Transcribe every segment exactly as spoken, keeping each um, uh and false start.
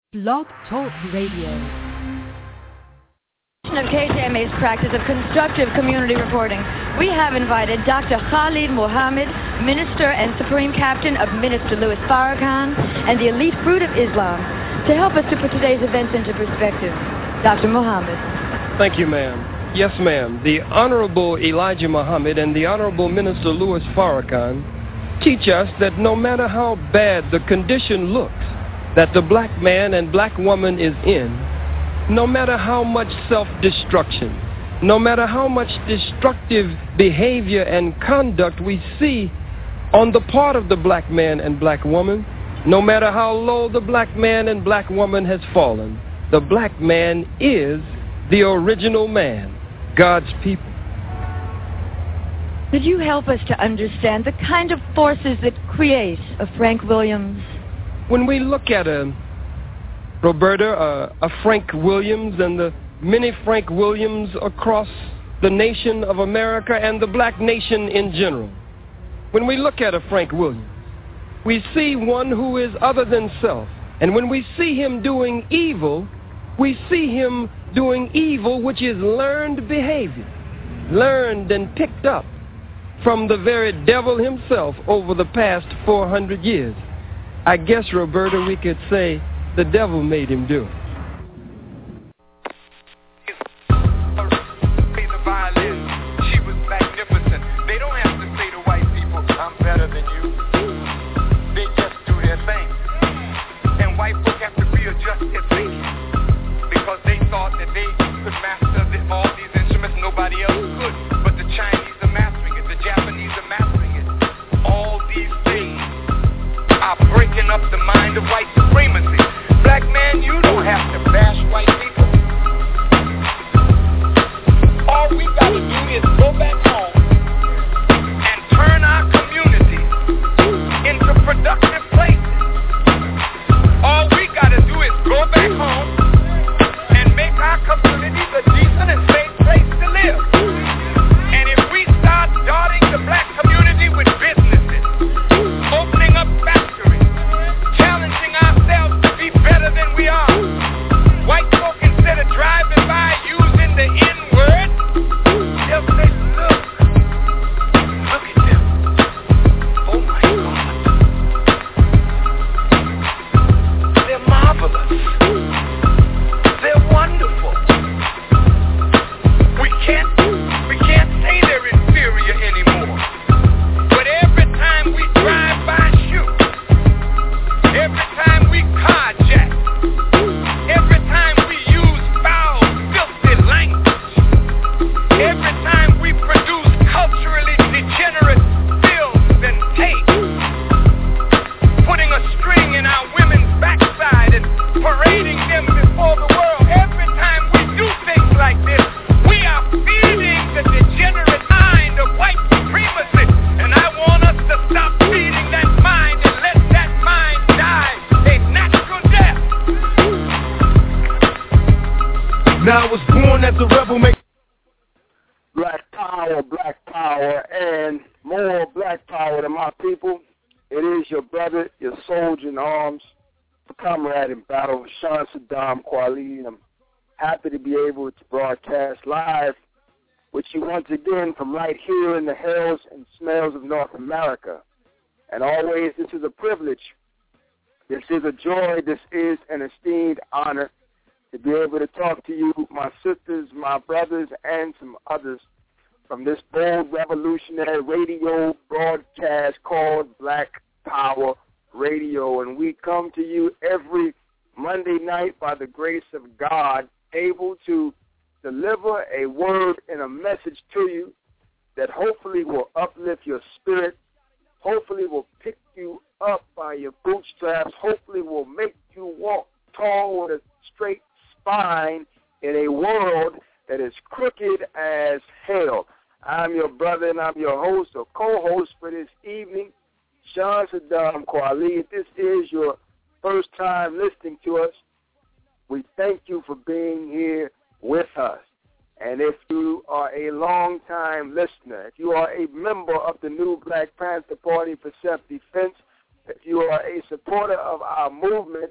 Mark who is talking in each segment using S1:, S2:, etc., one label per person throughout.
S1: Blog Talk Radio.
S2: Of K J M A's practice of constructive community reporting, we have invited Doctor Khalid Muhammad, Minister and Supreme Captain of Minister Louis Farrakhan and the elite fruit of Islam, to help us to put today's events into perspective. Doctor Muhammad.
S3: Thank you, ma'am. Yes, ma'am. The Honorable Elijah Muhammad and the Honorable Minister Louis Farrakhan teach us that no matter how bad the condition looks that the black man and black woman is in, no matter how much self-destruction, no matter how much destructive behavior and conduct we see on the part of the black man and black woman, no matter how low the black man and black woman has fallen, the black man is the original man, God's people.
S2: Could you help us to understand the kind of forces that create a Frank Williams?
S3: When we look at a Roberta, uh, a Frank Williams and the many Frank Williams across the nation of America and the black nation in general, when we look at a Frank Williams, we see one who is other than self. And when we see him doing evil, we see him doing evil which is learned behavior, learned and picked up from the very devil himself over the past four hundred years. I guess, Roberta, we could say the devil made him do it.
S4: She was magnificent. They don't have to say to white people, I'm better than you. They just do their thing. And white folk have to readjust their thinking because they thought that they could master the, all these instruments, nobody else could. But the Chinese are mastering it, the Japanese are mastering it. All these things are breaking up the mind of white supremacy. Black man, you don't have to bash white people. All we gotta do is go back home and turn our community into productive places. All we gotta do is go back home and make our communities a decent and safe place to live. And if we start dotting the black community with businesses, opening up factories, challenging ourselves to be better than we are, white folk, instead of driving by using the N-word, they'll say, look, look at them. Oh my God. They're marvelous. They're wonderful. We can't, we can't say they're inferior anymore. But every time we drive by shoot, every time we carjack, every time we use foul, filthy language, every time we produce culturally degenerate films and tapes, putting a string in our women's backside and parading them before the world, every time we do things like this, we are feeding the degenerate mind of white supremacy. And I want us to stop feeding that mind and let that mind die a natural death.
S5: Now I was born as a rebel, make
S6: Black power, black power, and more black power to my people. It is your brother, your soldier in arms, the comrade in battle, Sean Saddam Khalid. I'm happy to be able to broadcast live with you once again from right here in the hills and smells of North America. And always, this is a privilege. This is a joy. This is an esteemed honor to be able to talk to you, my sisters, my brothers, and some others from this bold revolutionary radio broadcast called Black Power Radio. And we come to you every Monday night by the grace of God, able to deliver a word and a message to you that hopefully will uplift your spirit, hopefully will pick you up by your bootstraps, hopefully will make you walk tall with a straight spine in a world that is crooked as hell. I'm your brother and I'm your host or co-host for this evening, Sean Saddam Khalid. This is your first time listening to us. We thank you for being here with us. And if you are a long-time listener, if you are a member of the new Black Panther Party for Self-Defense, if you are a supporter of our movement,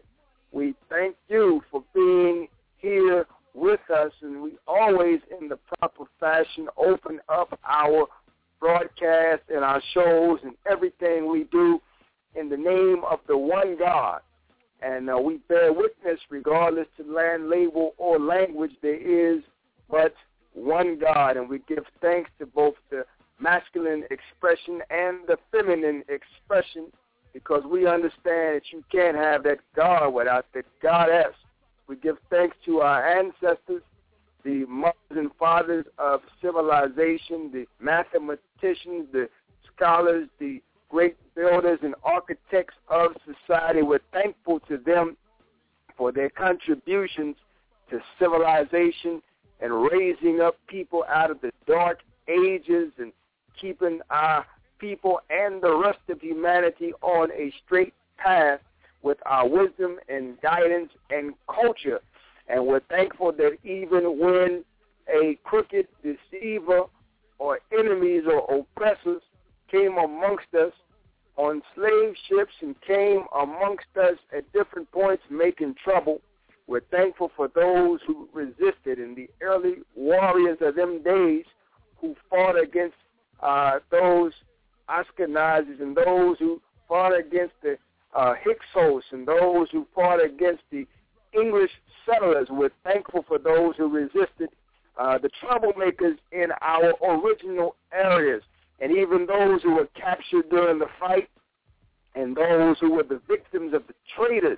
S6: we thank you for being here with us, and we always, in the proper fashion, open up our broadcast and our shows and everything we do in the name of the one God. And uh, we bear witness, regardless to land, label, or language, there is but one God. And we give thanks to both the masculine expression and the feminine expression, because we understand that you can't have that God without the goddess. We give thanks to our ancestors, the mothers and fathers of civilization, the mathematicians, the scholars, the great builders and architects of society. We're thankful to them for their contributions to civilization and raising up people out of the dark ages and keeping our people and the rest of humanity on a straight path with our wisdom and guidance and culture. And we're thankful that even when a crooked deceiver or enemies or oppressors came amongst us on slave ships and came amongst us at different points making trouble, we're thankful for those who resisted, and the early warriors of them days who fought against uh, those Ashkenazis and those who fought against the uh, Hyksos and those who fought against the English settlers. We're thankful for those who resisted uh, the troublemakers in our original areas, and even those who were captured during the fight, and those who were the victims of the traitors,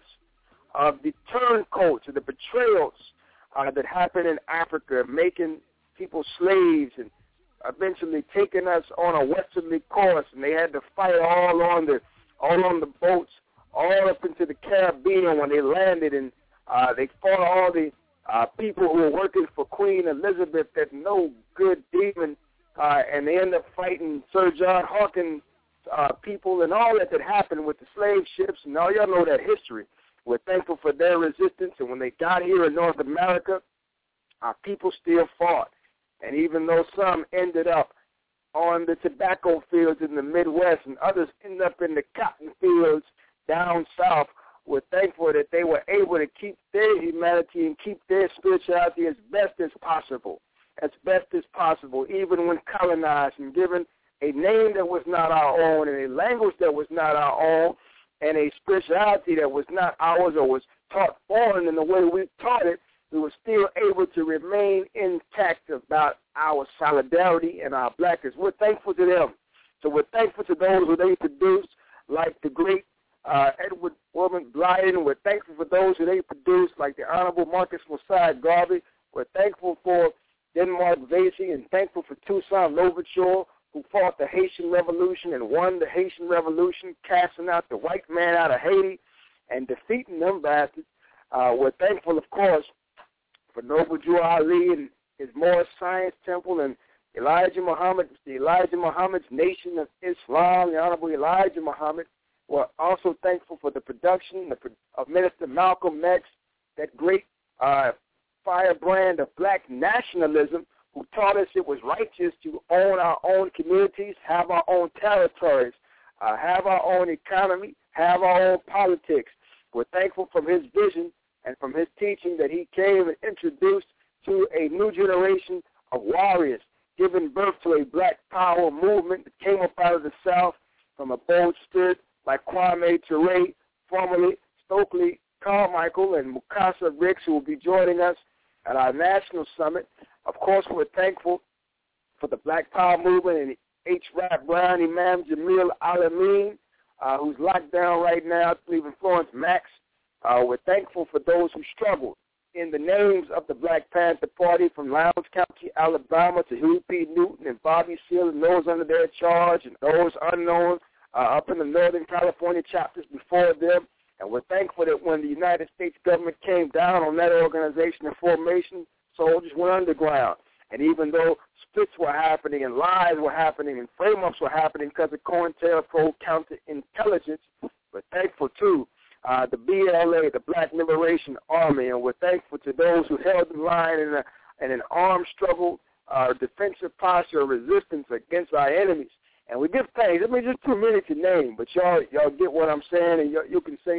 S6: of the turncoats, of the betrayals uh, that happened in Africa, making people slaves and eventually taking us on a westerly course, and they had to fight all on the all on the boats, all up into the Caribbean when they landed, and uh, they fought all the uh, people who were working for Queen Elizabeth, that no good demon, uh, and they ended up fighting Sir John Hawkins' uh, people and all that that happened with the slave ships, and all y'all know that history. We're thankful for their resistance, and when they got here in North America, our people still fought. And even though some ended up on the tobacco fields in the Midwest and others ended up in the cotton fields down south, we're thankful that they were able to keep their humanity and keep their spirituality as best as possible, as best as possible, even when colonized and given a name that was not our own and a language that was not our own and a spirituality that was not ours or was taught foreign in the way we taught it. We were still able to remain intact about our solidarity and our blackness. We're thankful to them. So we're thankful to those who they produced, like the great uh, Edward Woodman Blyden. We're thankful for those who they produced, like the Honorable Marcus Mosiah Garvey. We're thankful for Denmark Vesey and thankful for Toussaint Louverture, who fought the Haitian Revolution and won the Haitian Revolution, casting out the white man out of Haiti and defeating them bastards. Uh, we're thankful, of course, for Noble Drew Ali and his Moorish Science Temple, and Elijah Muhammad, the Elijah Muhammad's Nation of Islam, the Honorable Elijah Muhammad. We're also thankful for the production of Minister Malcolm X, that great uh, firebrand of black nationalism, who taught us it was righteous to own our own communities, have our own territories, uh, have our own economy, have our own politics. We're thankful for his vision and from his teaching that he came and introduced to a new generation of warriors, giving birth to a black power movement that came up out of the South from a bold spirit like Kwame Ture, formerly Stokely Carmichael, and Mukasa Ricks, who will be joining us at our national summit. Of course, we're thankful for the Black Power movement and H. Rap Brown, Imam Jamil Alameen, uh, who's locked down right now, Cleveland Florence Max. Uh, we're thankful for those who struggled in the names of the Black Panther Party, from Lowndes County, Alabama, to Huey P. Newton and Bobby Seale and those under their charge and those unknown uh, up in the Northern California chapters before them. And we're thankful that when the United States government came down on that organization and formation, soldiers went underground. And even though splits were happening and lies were happening and frame-ups were happening because of COINTELPRO counterintelligence, we're thankful, too, Uh, the B L A, the Black Liberation Army, and we're thankful to those who held the line in, a, in an armed struggle, uh, defensive posture of resistance against our enemies. And we give thanks. I mean, just too many to name, but y'all y'all get what I'm saying, and you can say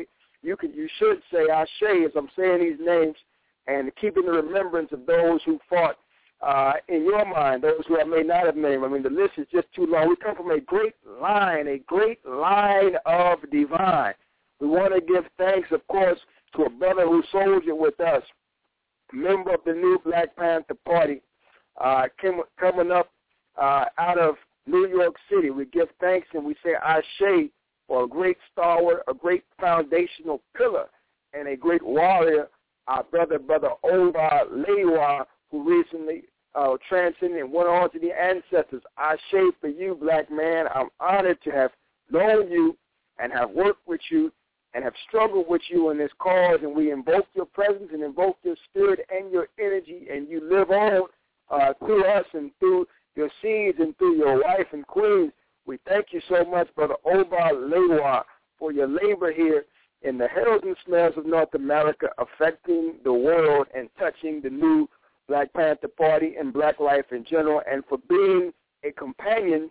S6: you can, you should say Ashe as I'm saying these names, and keeping the remembrance of those who fought uh, in your mind, those who I may not have named. I mean, the list is just too long. We come from a great line, a great line of divine. We want to give thanks, of course, to a brother who soldiered with us, member of the new Black Panther Party, uh, came, coming up uh, out of New York City. We give thanks and we say Ashe for a great stalwart, a great foundational pillar, and a great warrior, our brother, Brother Oba Lewa, who recently uh, transcended and went on to the ancestors. Ashe for you, black man. I'm honored to have known you and have worked with you and have struggled with you in this cause, and we invoke your presence and invoke your spirit and your energy, and you live on uh, through us and through your seeds and through your wife and queens. We thank you so much, Brother Oba Lewa, for your labor here in the hills and smells of North America, affecting the world and touching the new Black Panther Party and black life in general, and for being a companion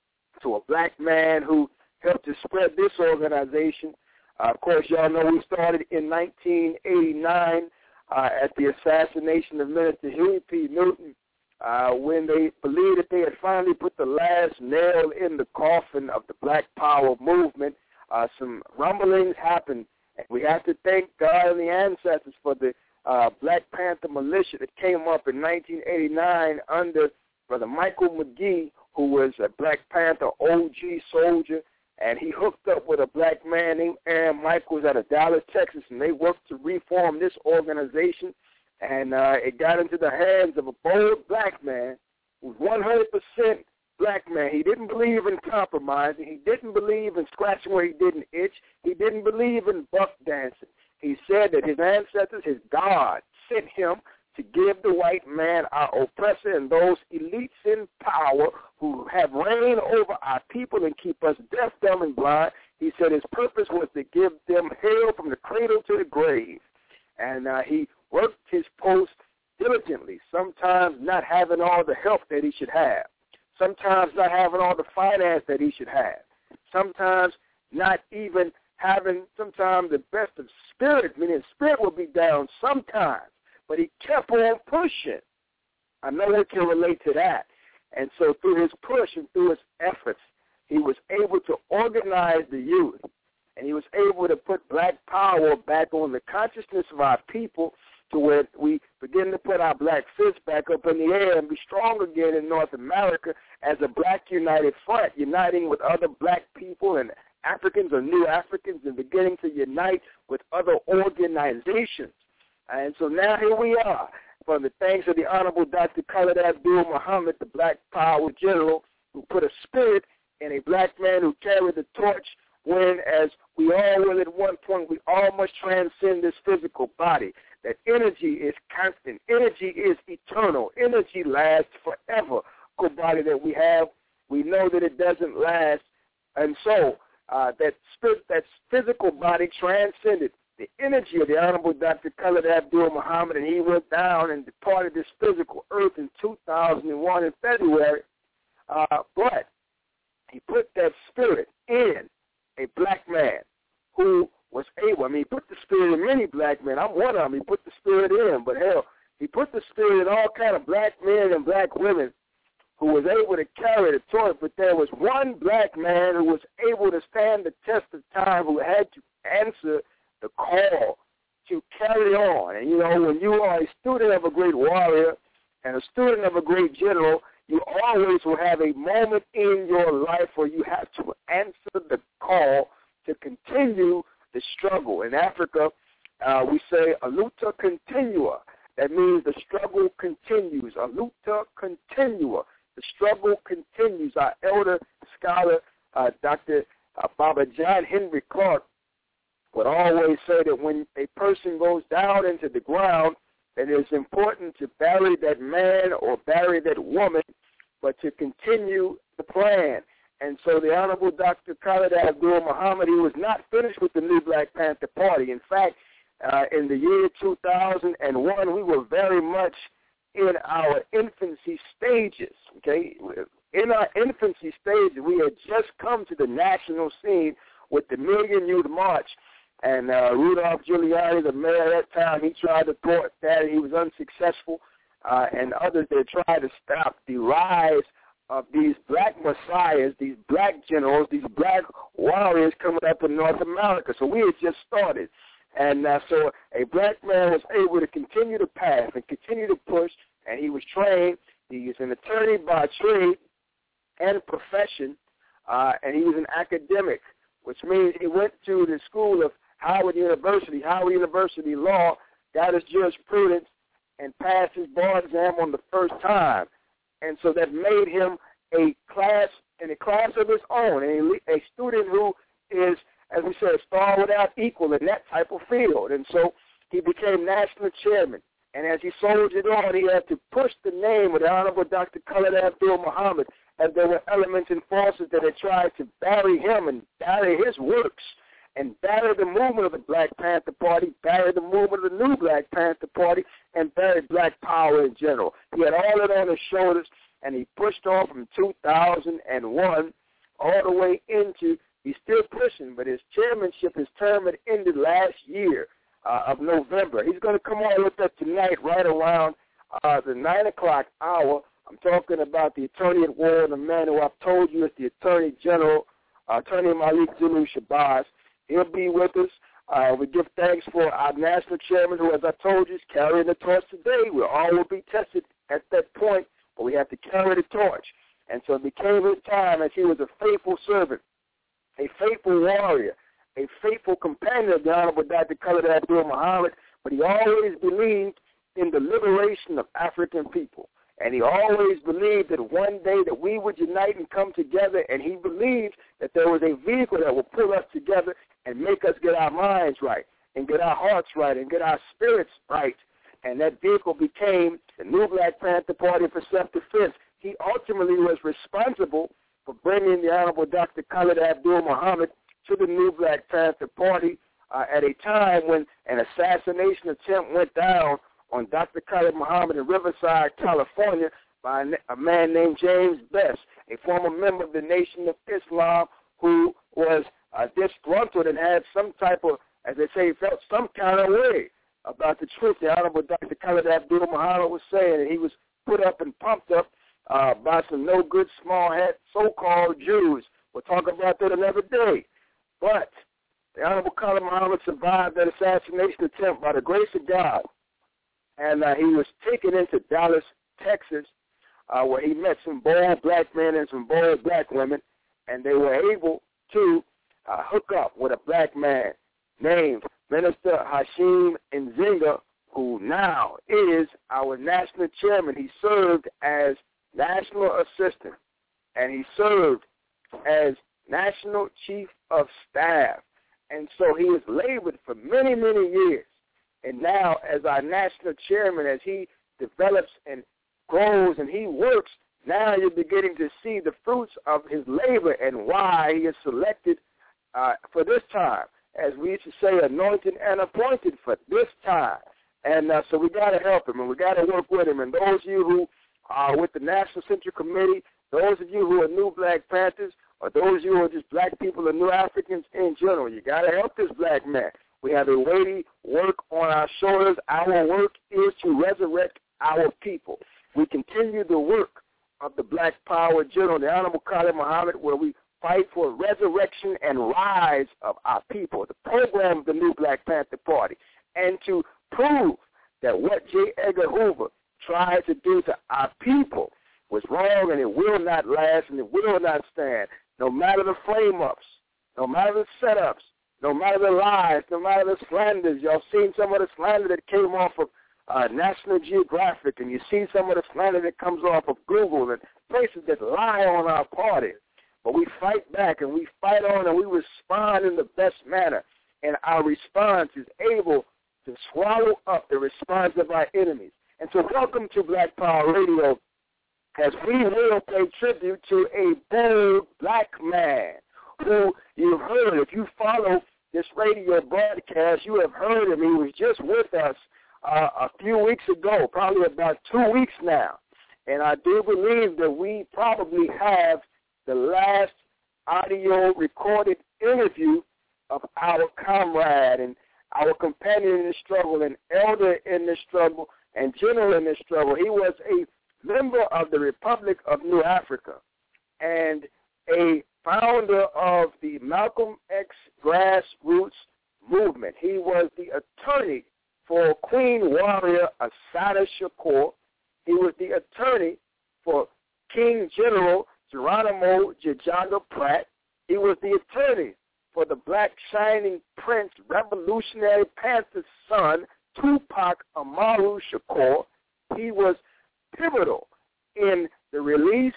S6: to a black man who helped to spread this organization. Uh, of course, y'all know we started in nineteen eighty-nine uh, at the assassination of Minister Huey P. Newton, uh, when they believed that they had finally put the last nail in the coffin of the Black Power movement. Uh, some rumblings happened, and we have to thank God and the ancestors for the uh, Black Panther militia that came up in nineteen eighty-nine under Brother Michael McGee, who was a Black Panther O G soldier. And he hooked up with a black man named Aaron Michaels out of Dallas, Texas, and they worked to reform this organization. And uh, it got into the hands of a bold black man who was one hundred percent black man. He didn't believe in compromising. He didn't believe in scratching where he didn't itch. He didn't believe in buck dancing. He said that his ancestors, his God, sent him to give the white man, our oppressor, and those elites in power who have reign over our people and keep us deaf, dumb, and blind. He said his purpose was to give them hell from the cradle to the grave. And uh, he worked his post diligently, sometimes not having all the help that he should have, sometimes not having all the finance that he should have, sometimes not even having sometimes the best of spirit, meaning spirit will be down sometimes. But he kept on pushing. I know we can relate to that. And so through his push and through his efforts, he was able to organize the youth. And he was able to put black power back on the consciousness of our people to where we begin to put our black fists back up in the air and be strong again in North America as a black united front, uniting with other black people and Africans or new Africans and beginning to unite with other organizations. And so now here we are, from the thanks of the Honorable Doctor Khalid Abdul Muhammad, the Black Power General, who put a spirit in a black man who carried the torch when, as we all will at one point, we all must transcend this physical body, that energy is constant, energy is eternal, energy lasts forever. Good body that we have, we know that it doesn't last, and so uh, that spirit, that physical body transcended the energy of the Honorable Doctor Khalid Abdul Muhammad, and he went down and departed this physical earth in two thousand one in February. Uh, but he put that spirit in a black man who was able, I mean, he put the spirit in many black men. I'm one of them. He put the spirit in, but hell, he put the spirit in all kind of black men and black women who was able to carry the torch. But there was one black man who was able to stand the test of time, who had to answer the call to carry on. And, you know, when you are a student of a great warrior and a student of a great general, you always will have a moment in your life where you have to answer the call to continue the struggle. In Africa, uh, we say, aluta continua. That means the struggle continues. Aluta continua. The struggle continues. Our elder scholar, uh, Doctor Uh, Baba John Henry Clark, would always say that when a person goes down into the ground, that it is important to bury that man or bury that woman, but to continue the plan. And so the Honorable Doctor Khalid Abdul Muhammad, he was not finished with the new Black Panther Party. In fact, uh, in the year two thousand one, we were very much in our infancy stages, okay? In our infancy stages, we had just come to the national scene with the Million Youth March. And uh, Rudolph Giuliani, the mayor at that time, he tried to thwart that. He was unsuccessful. Uh, and others, they tried to stop the rise of these black messiahs, these black generals, these black warriors coming up in North America. So we had just started. And uh, so a black man was able to continue the path and continue to push, and he was trained. He was an attorney by trade and profession, uh, and he was an academic, which means he went to the school of Howard University, Howard University Law, got his jurisprudence, and passed his bar exam on the first time. And so that made him a class, in a class of his own, a, a student who is, as we said, a star without equal in that type of field. And so he became national chairman. And as he soldiered on, he had to push the name of the Honorable Doctor Khalid Abdul Muhammad, as there were elements and forces that had tried to bury him and bury his works and bury the movement of the Black Panther Party, bury the movement of the new Black Panther Party, and bury black power in general. He had all of it on his shoulders, and he pushed on from two thousand one all the way into, he's still pushing, but his chairmanship, his term had ended last year uh, of November. He's going to come on with us tonight right around uh, the nine o'clock hour. I'm talking about the attorney at war, the man who I've told you is the Attorney General, uh, Attorney Malik Zulu Shabazz. He'll be with us. Uh, we give thanks for our national chairman, who, as I told you, is carrying the torch today. We all will be tested at that point, but we have to carry the torch. And so it became his time, as he was a faithful servant, a faithful warrior, a faithful companion of the Honorable Doctor Khalid Abdul Muhammad, but he always believed in the liberation of African people. And he always believed that one day that we would unite and come together, and he believed that there was a vehicle that would pull us together and make us get our minds right and get our hearts right and get our spirits right. And that vehicle became the new Black Panther Party for Self-Defense. He ultimately was responsible for bringing the Honorable Doctor Khalid Abdul Muhammad to the new Black Panther Party uh, at a time when an assassination attempt went down on Doctor Khalid Muhammad in Riverside, California, by a man named James Best, a former member of the Nation of Islam who was uh, disgruntled and had some type of, as they say, felt some kind of way about the truth the Honorable Doctor Khalid Abdul Muhammad was saying, and he was put up and pumped up uh, by some no-good, small-head so-called Jews. We'll talk about that another day. But the Honorable Khalid Muhammad survived that assassination attempt by the grace of God. And uh, he was taken into Dallas, Texas, uh, where he met some bold black men and some bold black women, and they were able to uh, hook up with a black man named Minister Hashim Nzinga, who now is our national chairman. He served as national assistant, and he served as national chief of staff. And so he has labored for many, many years. And now, as our national chairman, as he develops and grows and he works, now you're beginning to see the fruits of his labor and why he is selected uh, for this time. As we used to say, anointed and appointed for this time. And uh, so we got to help him, and we got to work with him. And those of you who are with the National Central Committee, those of you who are new Black Panthers, or those of you who are just black people or new Africans in general, you got to help this black man. We have a weighty work on our shoulders. Our work is to resurrect our people. We continue the work of the Black Power General, the Honorable Khalid Muhammad, where we fight for resurrection and rise of our people, the program of the new Black Panther Party, and to prove that what J. Edgar Hoover tried to do to our people was wrong, and it will not last, and it will not stand, no matter the flame-ups, no matter the setups, no matter the lies, no matter the slanders. Y'all seen some of the slander that came off of uh, National Geographic, and you see some of the slander that comes off of Google and places that lie on our party. But we fight back, and we fight on, and we respond in the best manner. And our response is able to swallow up the response of our enemies. And so welcome to Black Power Radio, as we will pay tribute to a bold black man who you've heard. If you follow this radio broadcast, you have heard him. He was just with us uh, a few weeks ago, probably about two weeks now. And I do believe that we probably have the last audio recorded interview of our comrade and our companion in the struggle, an elder in the struggle, and general in the struggle. He was a member of the Republic of New Africa and a founder of the Malcolm X grassroots movement. He was the attorney for Queen Warrior Assata Shakur. He was the attorney for King General Geronimo Jajanga Pratt. He was the attorney for the Black Shining Prince, Revolutionary Panther's son, Tupac Amaru Shakur. He was pivotal in the release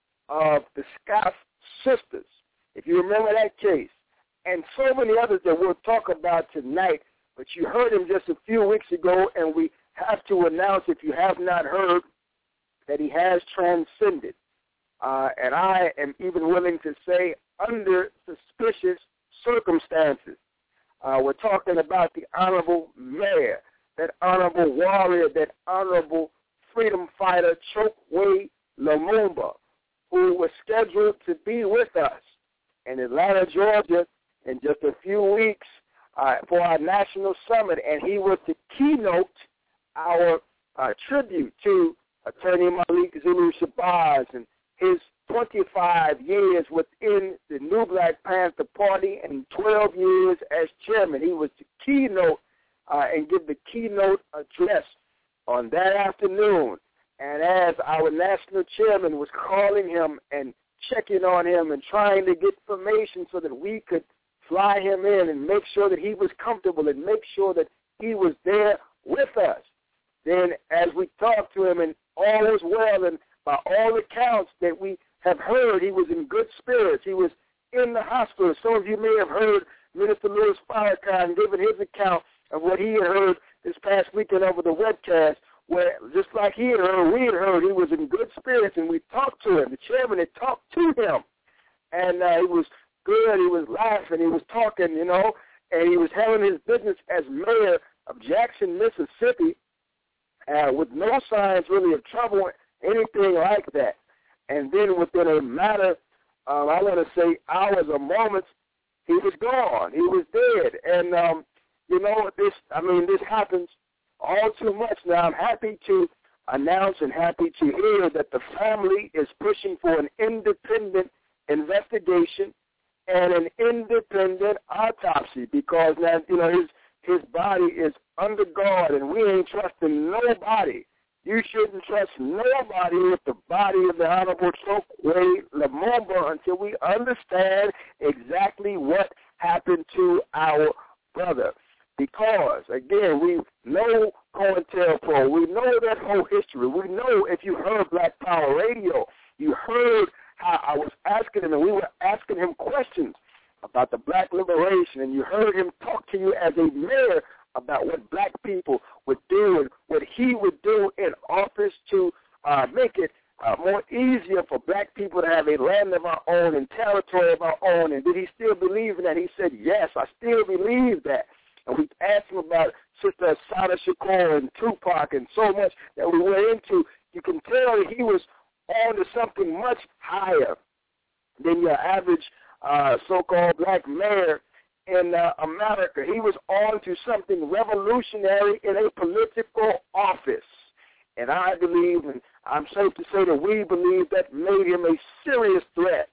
S6: of the Scott sisters, if you remember that case, and so many others that we'll talk about tonight. But you heard him just a few weeks ago, and we have to announce, if you have not heard, that he has transcended. Uh, and I am even willing to say under suspicious circumstances. Uh, we're talking about the Honorable Mayor, that honorable warrior, that honorable freedom fighter, Chokwe Lumumba, who was scheduled to be with us in Atlanta, Georgia, in just a few weeks uh, for our national summit. And he was to keynote our uh, tribute to Attorney Malik Zulu Shabazz and his twenty-five years within the New Black Panther Party and twelve years as chairman. He was to keynote uh, and give the keynote address on that afternoon. And as our national chairman was calling him and checking on him and trying to get information so that we could fly him in and make sure that he was comfortable and make sure that he was there with us, then as we talked to him and all was well, and by all accounts that we have heard, he was in good spirits. He was in the hospital. Some of you may have heard Minister Louis Farrakhan giving his account of what he had heard this past weekend over the webcast, where just like he had heard, we had heard, he was in good spirits, and we talked to him. The chairman had talked to him, and uh, he was good. He was laughing. He was talking, you know, and he was having his business as mayor of Jackson, Mississippi, uh, with no signs really of trouble, anything like that. And then within a matter, um, I want to say hours or moments, he was gone. He was dead. And, um, you know, this, I mean, this happens all too much. Now, I'm happy to announce and happy to hear that the family is pushing for an independent investigation and an independent autopsy, because now, you know, his his body is under guard, and we ain't trusting nobody. You shouldn't trust nobody with the body of the Honorable Chokwe Lumumba until we understand exactly what happened to our brother. Because, again, we know COINTELPRO. We know that whole history. We know, if you heard Black Power Radio, you heard how I was asking him, and we were asking him questions about the black liberation, and you heard him talk to you as a mayor about what black people would do and what he would do in office to uh, make it uh, more easier for black people to have a land of our own and territory of our own. And did he still believe in that? He said, yes, I still believe that. And we asked him about Sister Assata Shakur and Tupac and so much that we went into. You can tell that he was on to something much higher than your average uh, so-called black mayor in uh, America. He was on to something revolutionary in a political office. And I believe, and I'm safe to say that we believe, that made him a serious threat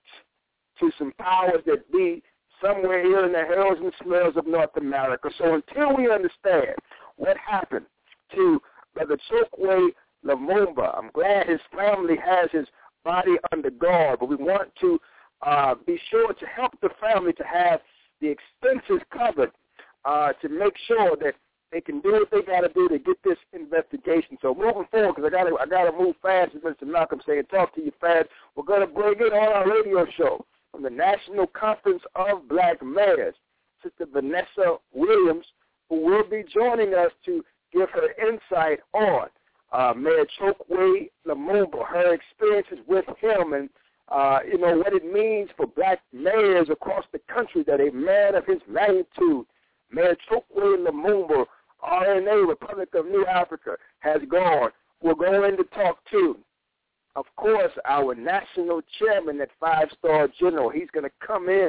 S6: to some powers that be somewhere here in the hills and smells of North America. So until we understand what happened to Brother Chokwe Lumumba, I'm glad his family has his body under guard, but we want to uh, be sure to help the family to have the expenses covered uh, to make sure that they can do what they got to do to get this investigation. So moving forward, because I got to I got to move fast, as Mister Malcolm said, and talk to you fast, we're going to bring it on our radio show from the National Conference of Black Mayors, Sister Vanessa Williams, who will be joining us to give her insight on uh, Mayor Chokwe Lumumba, her experiences with him, and uh, you know what it means for black mayors across the country that a man of his magnitude, Mayor Chokwe Lumumba, R N A, Republic of New Africa, has gone. We're going to talk to, of course, our national chairman, that five-star general. He's going to come in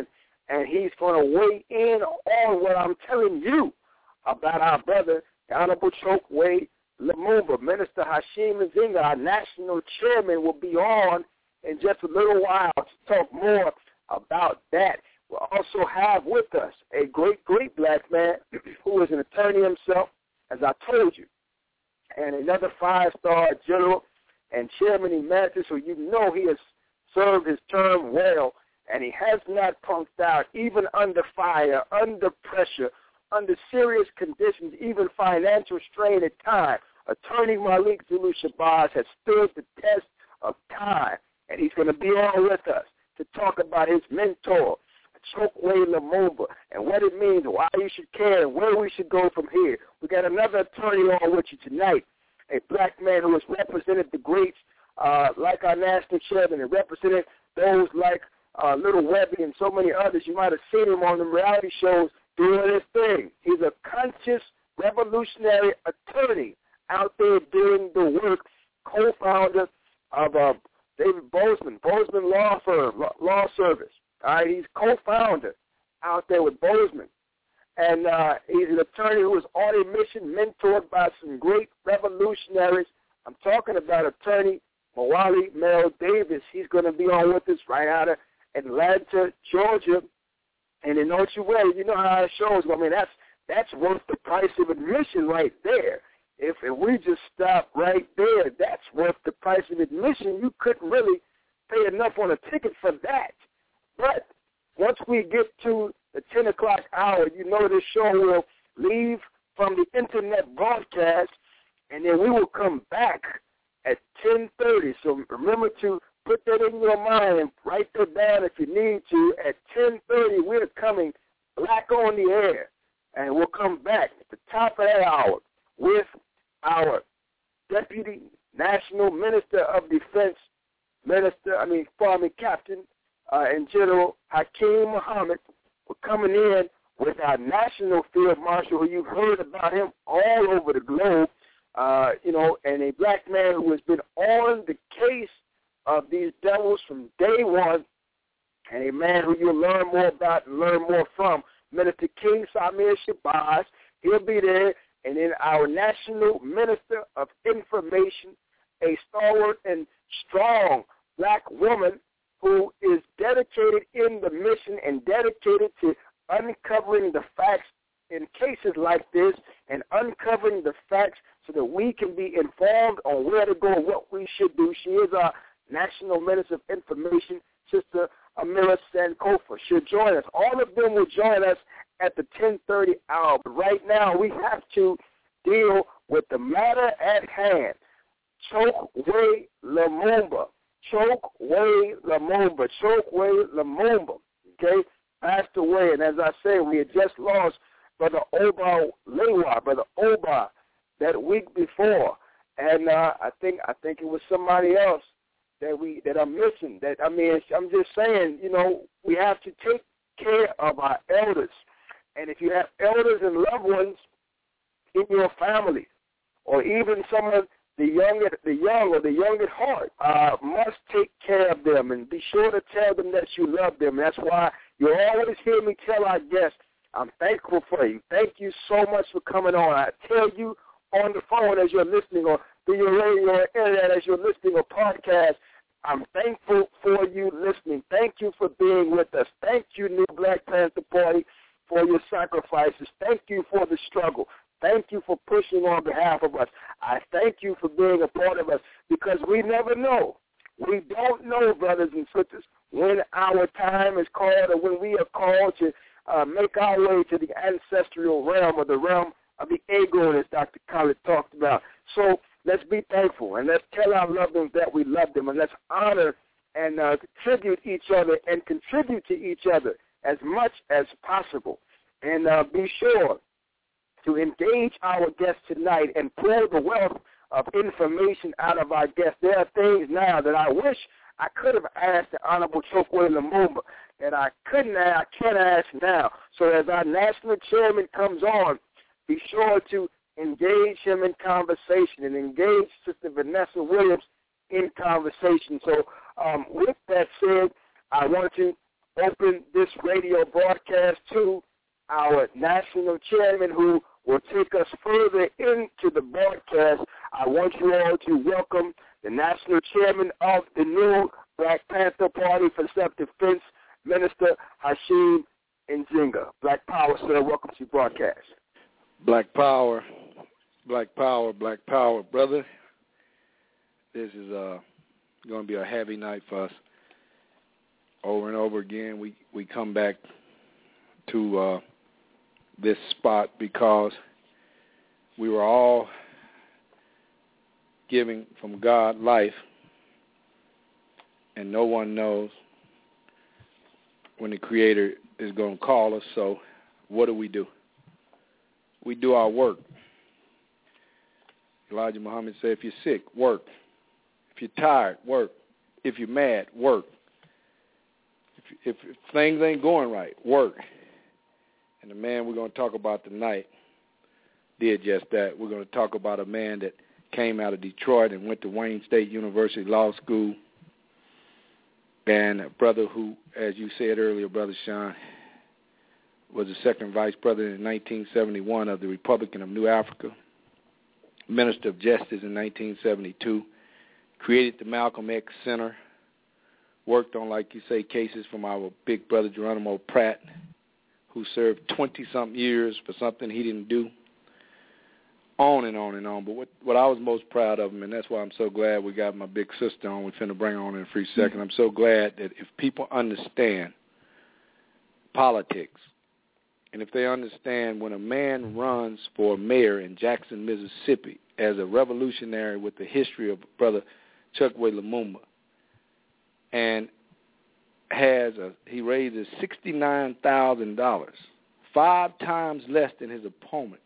S6: and he's going to weigh in on what I'm telling you about our brother, the Honorable Chokwe Lumumba. Minister Hashim Nzinga, our national chairman, will be on in just a little while to talk more about that. We'll also have with us a great, great black man who is an attorney himself, as I told you, and another five-star general and chairman emeritus, so you know he has served his term well, and he has not punked out, even under fire, under pressure, under serious conditions, even financial strain at times. Attorney Malik Zulu Shabazz has stood the test of time, and he's going to be on with us to talk about his mentor, Chokwe Lumumba, and what it means, why you should care, and where we should go from here. We got another attorney on with you tonight, a black man who has represented the greats uh, like our national chairman and represented those like uh, Little Webby and so many others. You might have seen him on the reality shows doing his thing. He's a conscious, revolutionary attorney out there doing the work, co-founder of uh, David Bozeman, Bozeman Law Firm, Law Service. All right, he's co-founder out there with Bozeman. And uh, he's an attorney who is on a mission, mentored by some great revolutionaries. I'm talking about attorney Mawali Mel Davis. He's going to be on with us right out of Atlanta, Georgia. And in don't you wait, you know how it shows. I mean, that's that's worth the price of admission right there. If, if we just stop right there, that's worth the price of admission. You couldn't really pay enough on a ticket for that. But once we get to the ten o'clock hour, you know this show will leave from the internet broadcast, and then we will come back at ten thirty. So remember to put that in your mind and write that down if you need to. At ten thirty, we're coming back on the air, and we'll come back at the top of that hour with our Deputy National Minister of Defense, Minister, I mean, Army Captain, uh, and General Hakeem Muhammad. We're coming in with our National Field Marshal, who you've heard about him all over the globe, uh, you know, and a black man who has been on the case of these devils from day one, and a man who you'll learn more about and learn more from, Minister King Samir Shabazz. He'll be there. And then our National Minister of Information, a stalwart and strong black woman who is dedicated in the mission and dedicated to uncovering the facts in cases like this and uncovering the facts so that we can be informed on where to go and what we should do. She is our National Minister of Information, Sister Amira Sankofa. She'll join us. All of them will join us at the ten thirty hour. But right now we have to deal with the matter at hand. Chokwe Lumumba. Chokwe Lumumba. Chokwe Lumumba. Okay? Passed away. And as I say, we had just lost Brother Oba Lewa, Brother Oba, that week before. And uh, I think I think it was somebody else that we that I'm missing. That I mean, I'm just saying, you know, we have to take care of our elders. And if you have elders and loved ones in your family, or even some of the young, the young or the young at heart, uh, must take care of them and be sure to tell them that you love them. And that's why you always hear me tell our guests, I'm thankful for you. Thank you so much for coming on. I tell you on the phone as you're listening, or through your radio or internet as you're listening, or podcast, I'm thankful for you listening. Thank you for being with us. Thank you, New Black Panther Party, for your sacrifices. Thank you for the struggle. Thank you for pushing on behalf of us. I thank you for being a part of us, because we never know. We don't know, brothers and sisters, when our time is called or when we are called to uh, make our way to the ancestral realm, or the realm of the ego, as Doctor Khaled talked about. So let's be thankful, and let's tell our loved ones that we love them, and let's honor and uh, contribute each other and contribute to each other as much as possible. And uh, be sure to engage our guests tonight and pull the wealth of information out of our guests. There are things now that I wish I could have asked the Honorable Chokwe Lumumba that I couldn't ask, I can't ask now. So as our national chairman comes on, be sure to engage him in conversation and engage Sister Vanessa Williams in conversation. So um, with that said, I want to open this radio broadcast to our national chairman, who will take us further into the broadcast. I want you all to welcome the national chairman of the new Black Panther Party for Self-Defense, Minister Hashim Nzinga. Black Power, sir, welcome to the broadcast.
S7: Black Power, Black Power, Black Power. Brother, this is uh, going to be a heavy night for us. Over and over again, we, we come back to uh, this spot because we were all giving from God life, and no one knows when the Creator is going to call us. So what do we do? We do our work. Elijah Muhammad said, if you're sick, work. If you're tired, work. If you're mad, work. If, if, if things ain't going right, work. And the man we're going to talk about tonight did just that. We're going to talk about a man that came out of Detroit and went to Wayne State University Law School, and a brother who, as you said earlier, Brother Sean, was the second vice president in nineteen seventy-one of the Republican of New Africa, Minister of Justice in nineteen seventy-two, created the Malcolm X Center, worked on, like you say, cases from our big brother Geronimo Pratt, who served twenty-something years for something he didn't do, on and on and on. But what, what I was most proud of him, and that's why I'm so glad we got my big sister on, we're finna bring her on in a free second, I'm so glad that if people understand politics, and if they understand when a man runs for mayor in Jackson, Mississippi, as a revolutionary with the history of Brother Chokwe Lumumba, and has a, he raises sixty-nine thousand dollars, five times less than his opponent,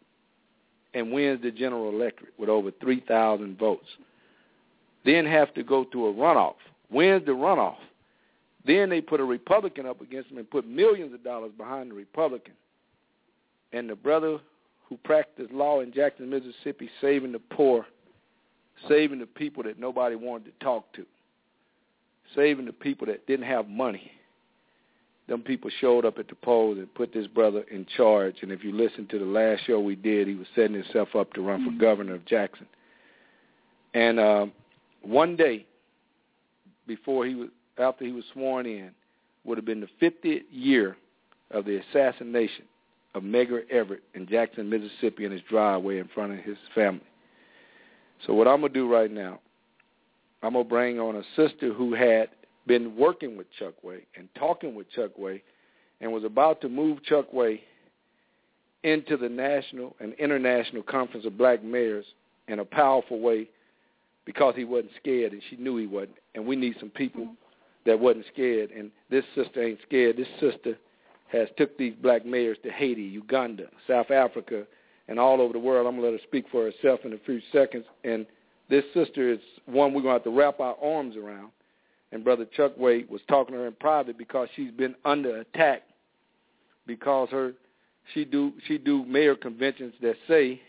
S7: and wins the general electorate with over three thousand votes, then have to go to a runoff, wins the runoff. Then they put a Republican up against him and put millions of dollars behind the Republican. And the brother who practiced law in Jackson, Mississippi, saving the poor, saving the people that nobody wanted to talk to, saving the people that didn't have money. Them people showed up at the polls and put this brother in charge. And if you listen to the last show we did, he was setting himself up to run for governor of Jackson. And um, one day before he was, after he was sworn in, would have been the fiftieth year of the assassination of Medgar Evers in Jackson, Mississippi, in his driveway in front of his family. So what I'm going to do right now, I'm going to bring on a sister who had been working with Chokwe and talking with Chokwe and was about to move Chokwe into the national and international conference of black mayors in a powerful way because he wasn't scared, and she knew he wasn't. And we need some people that wasn't scared, and this sister ain't scared. This sister has took these black mayors to Haiti, Uganda, South Africa, and all over the world. I'm going to let her speak for herself in a few seconds. And this sister is one we're going to have to wrap our arms around. And Brother Chokwe was talking to her in private because she's been under attack because her she do she do mayor conventions that say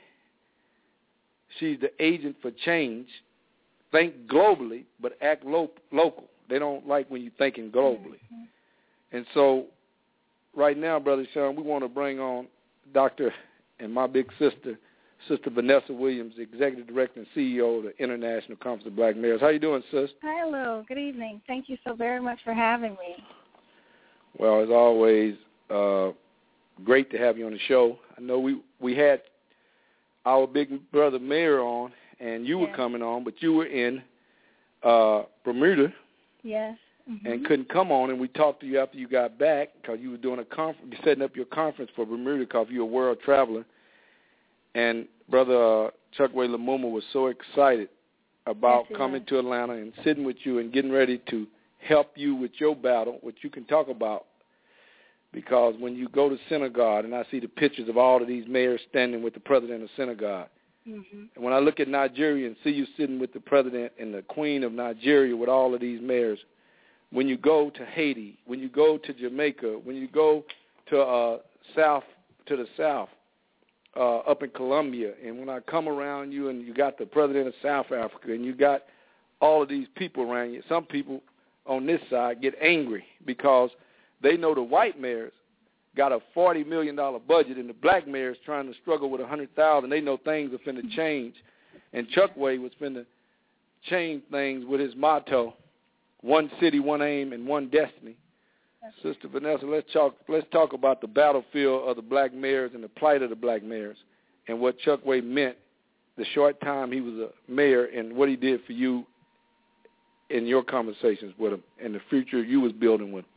S7: she's the agent for change, think globally, but act lo- local. They don't like when you're thinking globally. Mm-hmm. And so right now, Brother Sean, we want to bring on Doctor and my big sister, Sister Vanessa Williams, Executive Director and C E O of the International Conference of Black Mayors. How you doing, sis?
S8: Hello. Good evening. Thank you so very much for having me.
S7: Well, as always, uh, great to have you on the show. I know we, we had our big brother mayor on, and you yes. were coming on, but you were in uh, Bermuda.
S8: Yes. Mm-hmm.
S7: And couldn't come on, and we talked to you after you got back because you were doing a conference, setting up your conference for Bermuda because you're a world traveler. And Brother uh, Chokwe Lumumba was so excited about
S8: yes,
S7: coming
S8: was.
S7: to Atlanta and sitting with you and getting ready to help you with your battle, which you can talk about. Because when you go to synagogue, and I see the pictures of all of these mayors standing with the president of synagogue,
S8: mm-hmm.
S7: and when I look at Nigeria and see you sitting with the president and the queen of Nigeria with all of these mayors, when you go to Haiti, when you go to Jamaica, when you go to uh, south to the south, uh, up in Colombia, and when I come around you and you got the president of South Africa and you got all of these people around you, some people on this side get angry because They know the white mayors got a forty million dollars budget, and the black mayor's trying to struggle with one hundred thousand dollars. They know things are finna change. And Chuckway was finna change things with his motto, one city, one aim, and one destiny. Sister Vanessa, let's talk, let's talk about the battlefield of the black mayors and the plight of the black mayors and what Chuckway meant the short time he was a mayor and what he did for you in your conversations with him and the future you was building with him.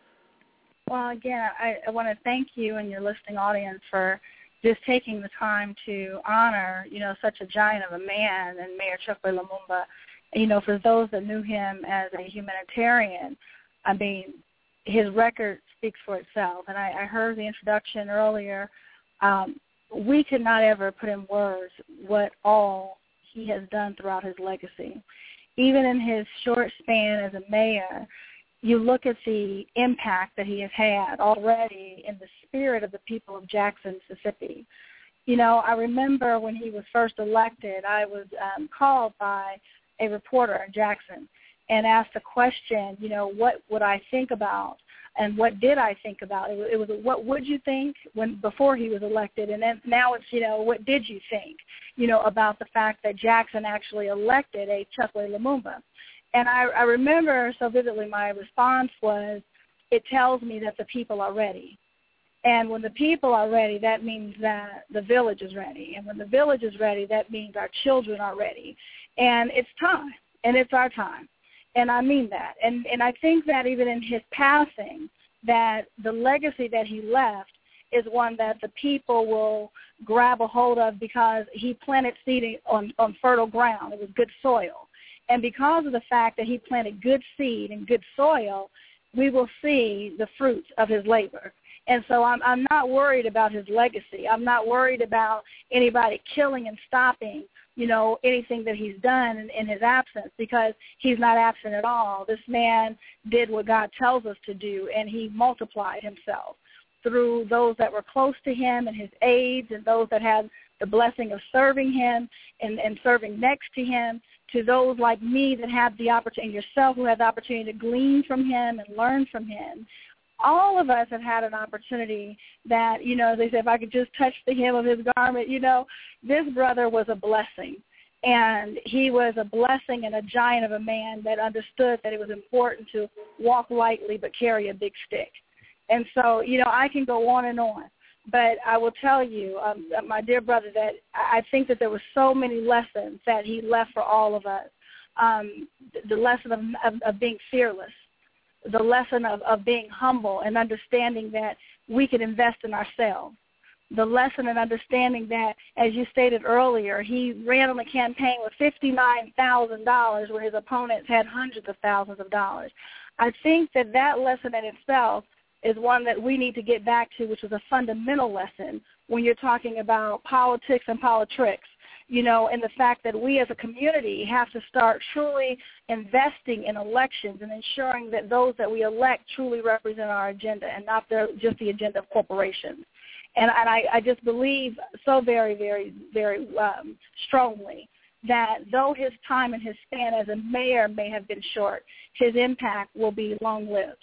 S8: Well, again, I, I want to thank you and your listening audience for just taking the time to honor, you know, such a giant of a man and Mayor Chuckway Lumumba. You know, for those that knew him as a humanitarian, I mean, his record speaks for itself. And I, I heard the introduction earlier. Um, we could not ever put in words what all he has done throughout his legacy. Even in his short span as a mayor, you look at the impact that he has had already in the spirit of the people of Jackson, Mississippi. You know, I remember when he was first elected, I was um, called by a reporter in Jackson and asked a question, you know, what would I think about and what did I think about? It was, it was what would you think when before he was elected, and then now it's, you know, what did you think, you know, about the fact that Jackson actually elected a Chuckway Lumumba? And I, I remember so vividly my response was, it tells me that the people are ready. And when the people are ready, that means that the village is ready. And when the village is ready, that means our children are ready. And it's time, and it's our time. And I mean that. And and I think that even in his passing, that the legacy that he left is one that the people will grab a hold of because he planted seed on, on fertile ground. It was good soil. And because of the fact that he planted good seed and good soil, we will see the fruits of his labor. And so I'm, I'm not worried about his legacy. I'm not worried about anybody killing and stopping, you know, anything that he's done in, in his absence, because he's not absent at all. This man did what God tells us to do, and he multiplied himself through those that were close to him and his aides and those that had the blessing of serving him and, and serving next to him, to those like me that have the opportunity, and yourself who have the opportunity to glean from him and learn from him. All of us have had an opportunity that, you know, they say, if I could just touch the hem of his garment, you know, this brother was a blessing. And he was a blessing and a giant of a man that understood that it was important to walk lightly but carry a big stick. And so, you know, I can go on and on. But I will tell you, um, my dear brother, that I think that there were so many lessons that he left for all of us. Um, the lesson of, of, of being fearless, the lesson of, of being humble and understanding that we can invest in ourselves, the lesson and understanding that, as you stated earlier, he ran on the campaign with fifty-nine thousand dollars where his opponents had hundreds of thousands of dollars. I think that that lesson in itself is one that we need to get back to, which is a fundamental lesson when you're talking about politics and politricks, you know, and the fact that we as a community have to start truly investing in elections and ensuring that those that we elect truly represent our agenda and not the, just the agenda of corporations. And, and I, I just believe so very, very, very um, strongly that though his time and his span as a mayor may have been short, his impact will be long-lived.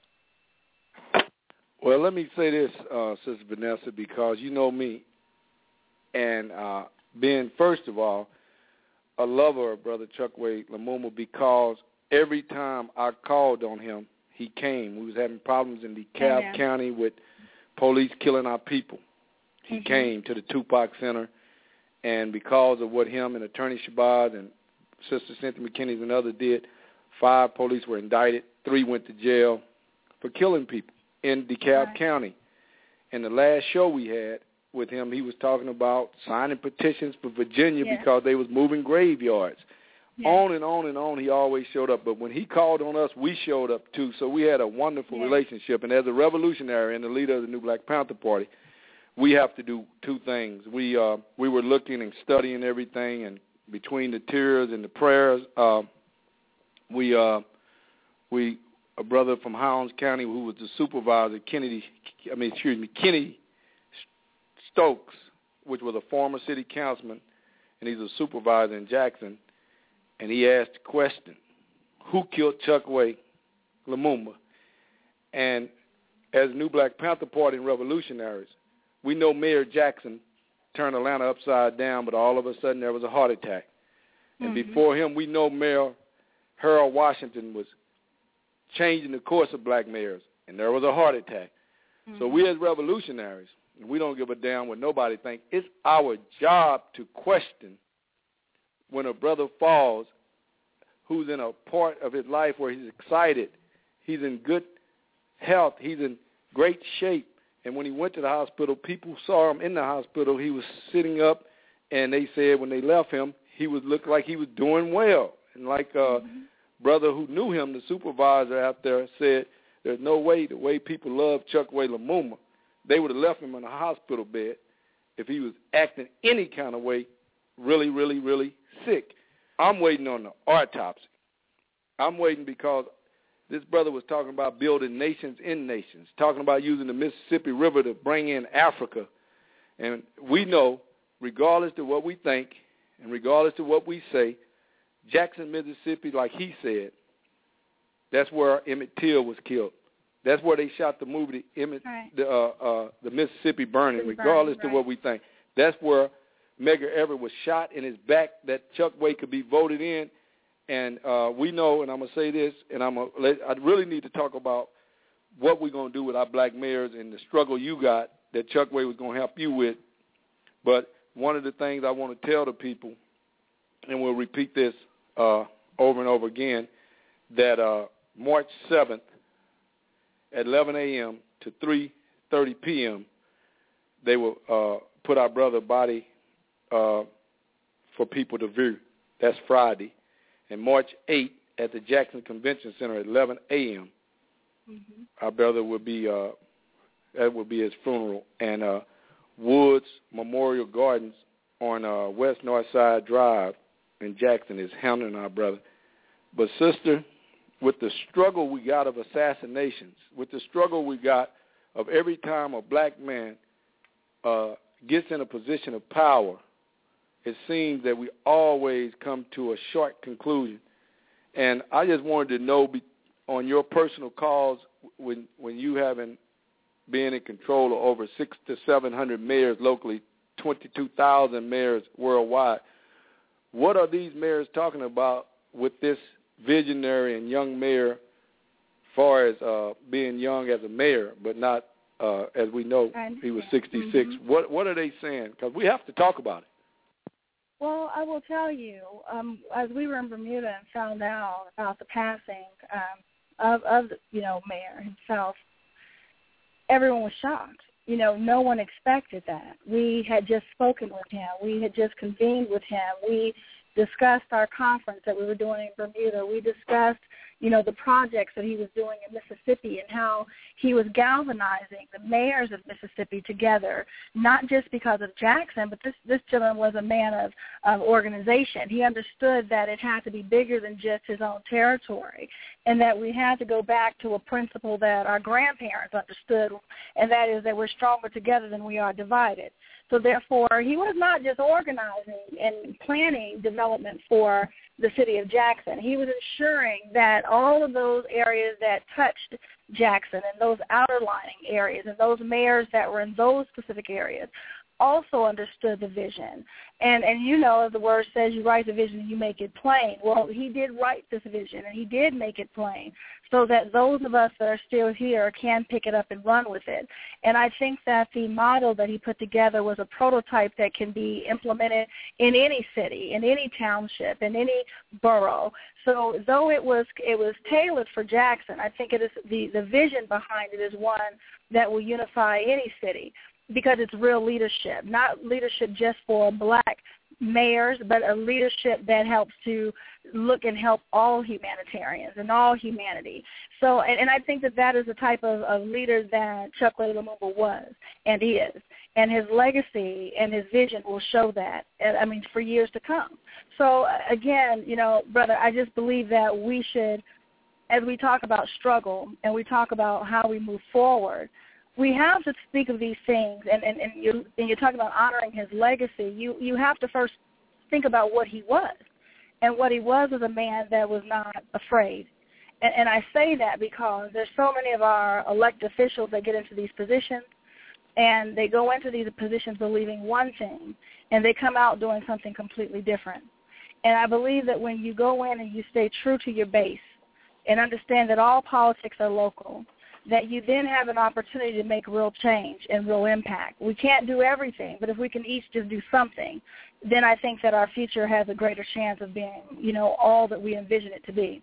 S7: Well, let me say this, uh, Sister Vanessa, because you know me, and uh, being, first of all, a lover of Brother Chuckway Lumumba, because every time I called on him, he came. We was having problems in DeKalb Amen. County with police killing our people. He mm-hmm. came to the Tupac Center, and because of what him and Attorney Shabazz and Sister Cynthia McKinney and others did, five police were indicted, three went to jail for killing people in DeKalb right. County. And the last show we had with him, he was talking about signing petitions for Virginia yeah. because they was moving graveyards. Yeah. On and on and on, he always showed up. But when he called on us, we showed up too. So we had a wonderful yeah. relationship. And as a revolutionary and the leader of the New Black Panther Party, we have to do two things. We uh, we were looking and studying everything, and between the tears and the prayers, uh, we uh, we a brother from Howns County who was the supervisor, Kennedy, I mean, excuse me, Kenny Stokes, which was a former city councilman, and he's a supervisor in Jackson, and he asked the question, who killed Chuckway Lumumba? And as New Black Panther Party and revolutionaries, we know Mayor Jackson turned Atlanta upside down, but all of a sudden there was a heart attack. And mm-hmm. before him, we know Mayor Harold Washington was changing the course of black mayors, and there was a heart attack. Mm-hmm. So we as revolutionaries, we don't give a damn what nobody thinks. It's our job to question when a brother falls who's in a part of his life where he's excited, he's in good health, he's in great shape. And when he went to the hospital, people saw him in the hospital. He was sitting up, and they said when they left him, he was looked like he was doing well. And like a uh, mm-hmm. brother who knew him, the supervisor out there, said, there's no way the way people love Chokwe Lumumba, they would have left him in a hospital bed if he was acting any kind of way, really, really, really sick. I'm waiting on the autopsy. I'm waiting because this brother was talking about building nations in nations, talking about using the Mississippi River to bring in Africa. And we know, regardless of what we think and regardless of what we say, Jackson, Mississippi, like he said, that's where Emmett Till was killed. That's where they shot the movie, the, Emmett, right. the, uh, uh, the Mississippi Burning, Mississippi regardless burning, right. of what we think. That's where Medgar Evers was shot in his back that Chokwe could be voted in. And uh, we know, and I'm going to say this, and I'm gonna, I really need to talk about what we're going to do with our black mayors and the struggle you got that Chokwe was going to help you with. But one of the things I want to tell the people, and we'll repeat this uh, over and over again, that uh, March seventh at eleven a.m. to three thirty p.m., they will uh, put our brother's body uh, for people to view. That's Friday. And March eighth at the Jackson Convention Center at eleven a.m., mm-hmm. our brother will be, uh, that will be his funeral. And uh, Woods Memorial Gardens on uh, West Northside Drive in Jackson is handling our brother. But, sister, with the struggle we got of assassinations, with the struggle we got of every time a black man uh, gets in a position of power, it seems that we always come to a short conclusion. And I just wanted to know be, on your personal calls when when you haven't been in control of over six to seven hundred mayors locally, twenty-two thousand mayors worldwide, what are these mayors talking about with this visionary and young mayor, as far as uh, being young as a mayor, but not, uh, as we know, he was sixty-six. Mm-hmm. What what are they saying? Because we have to talk about it.
S8: Well, I will tell you, um, as we were in Bermuda and found out about the passing um, of, of the, you know, mayor himself, everyone was shocked. You know, no one expected that. We had just spoken with him. We had just convened with him. We discussed our conference that we were doing in Bermuda. We discussed, you know, the projects that he was doing in Mississippi and how he was galvanizing the mayors of Mississippi together, not just because of Jackson, but this, this gentleman was a man of, of organization. He understood that it had to be bigger than just his own territory, and that we had to go back to a principle that our grandparents understood, and that is that we're stronger together than we are divided. So therefore, he was not just organizing and planning development for the city of Jackson. He was ensuring that all of those areas that touched Jackson and those outerlining areas and those mayors that were in those specific areas also understood the vision. And, and you know, as the word says, you write the vision and you make it plain. Well, he did write this vision, and he did make it plain so that those of us that are still here can pick it up and run with it. And I think that the model that he put together was a prototype that can be implemented in any city, in any township, in any borough. So though it was it was tailored for Jackson, I think it is the, the vision behind it is one that will unify any city, because it's real leadership, not leadership just for black mayors, but a leadership that helps to look and help all humanitarians and all humanity. So, and, and I think that that is the type of, of leader that Chokwe Lumumba was and is. And his legacy and his vision will show that, I mean, for years to come. So, again, you know, brother, I just believe that we should, as we talk about struggle and we talk about how we move forward, we have to speak of these things, and, and, and, you, and you're talking about honoring his legacy. You, you have to first think about what he was. And what he was was a man that was not afraid. And, and I say that because there's so many of our elected officials that get into these positions, and they go into these positions believing one thing, and they come out doing something completely different. And I believe that when you go in and you stay true to your base and understand that all politics are local, that you then have an opportunity to make real change and real impact. We can't do everything, but if we can each just do something, then I think that our future has a greater chance of being, you know, all that we envision it to be.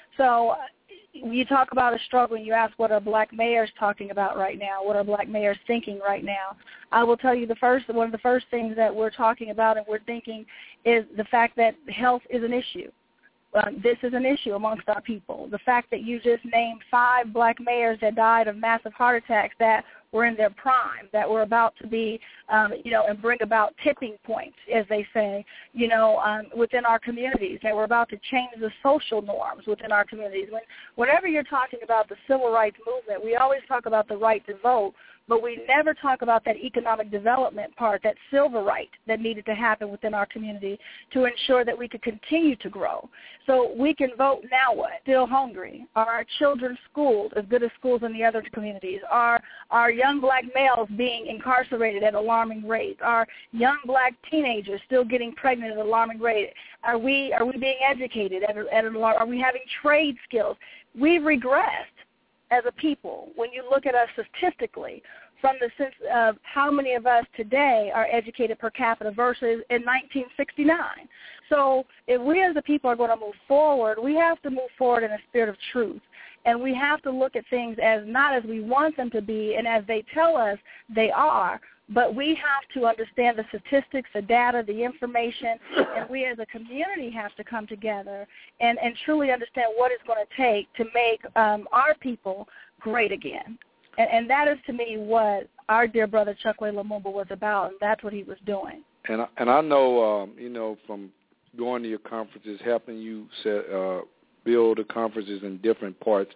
S8: So you talk about a struggle and you ask what are black mayors talking about right now, what are black mayors thinking right now. I will tell you the first, one of the first things that we're talking about and we're thinking is the fact that health is an issue. Uh, this is an issue amongst our people. The fact that you just named five black mayors that died of massive heart attacks that were in their prime, that were about to be, um, you know, and bring about tipping points, as they say, you know, um, within our communities, that we're about to change the social norms within our communities. When, whenever you're talking about the civil rights movement, we always talk about the right to vote, but we never talk about that economic development part, that civil right that needed to happen within our community to ensure that we could continue to grow. So we can vote, now what? Still hungry? Are our children schooled as good as schools in the other communities? Are our young black males being incarcerated at alarming rates? Are young black teenagers still getting pregnant at an alarming rate? Are we are we being educated at, a, at an alarm? Are we having trade skills? We've regressed as a people, when you look at us statistically, from the sense of how many of us today are educated per capita versus in nineteen sixty-nine. So if we as a people are going to move forward, we have to move forward in a spirit of truth. And we have to look at things as not as we want them to be and as they tell us they are, but we have to understand the statistics, the data, the information, and we as a community have to come together and, and truly understand what it's going to take to make um, our people great again. And, and that is, to me, what our dear brother Chokwe Lumumba was about, and that's what he was doing.
S7: And I, and I know, um, you know, from going to your conferences, helping you set, uh, build the conferences in different parts,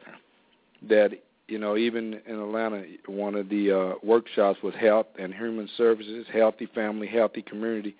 S7: that, you know, even in Atlanta, one of the uh, workshops was health and human services, healthy family, healthy community.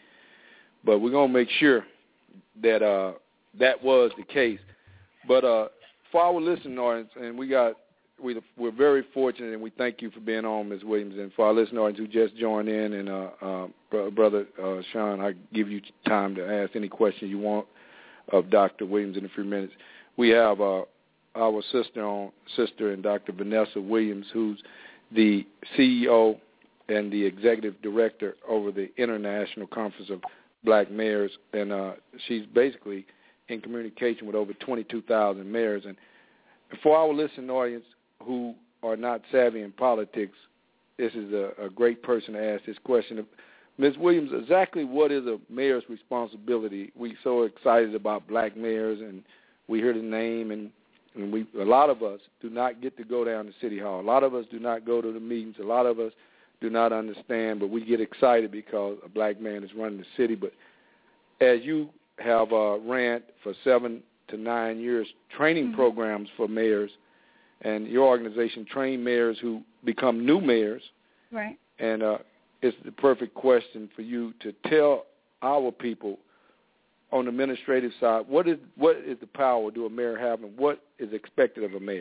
S7: But we're going to make sure that uh, that was the case. But uh, for our listening audience, and we got, we, we're very fortunate, and we thank you for being on, Miz Williams. And for our listening audience who just joined in, and uh, uh, Brother uh, Sean, I give you time to ask any question you want of Doctor Williams in a few minutes. We have uh, our sister on sister and Doctor Vanessa Williams, who's the C E O and the executive director over the International Conference of Black Mayors, and uh, she's basically in communication with over twenty-two thousand mayors. And for our listening audience who are not savvy in politics, this is a, a great person to ask this question. Miz Williams, exactly what is a mayor's responsibility? We're so excited about black mayors, and we hear the name, and, and we a lot of us do not get to go down to City Hall. A lot of us do not go to the meetings. A lot of us do not understand, but we get excited because a black man is running the city. But as you have uh, ran for seven to nine years training mm-hmm. programs for mayors, and your organization train mayors who become new mayors,
S8: right?
S7: And uh, it's the perfect question for you to tell our people on the administrative side, what is what is the power do a mayor have, and what is expected of a mayor?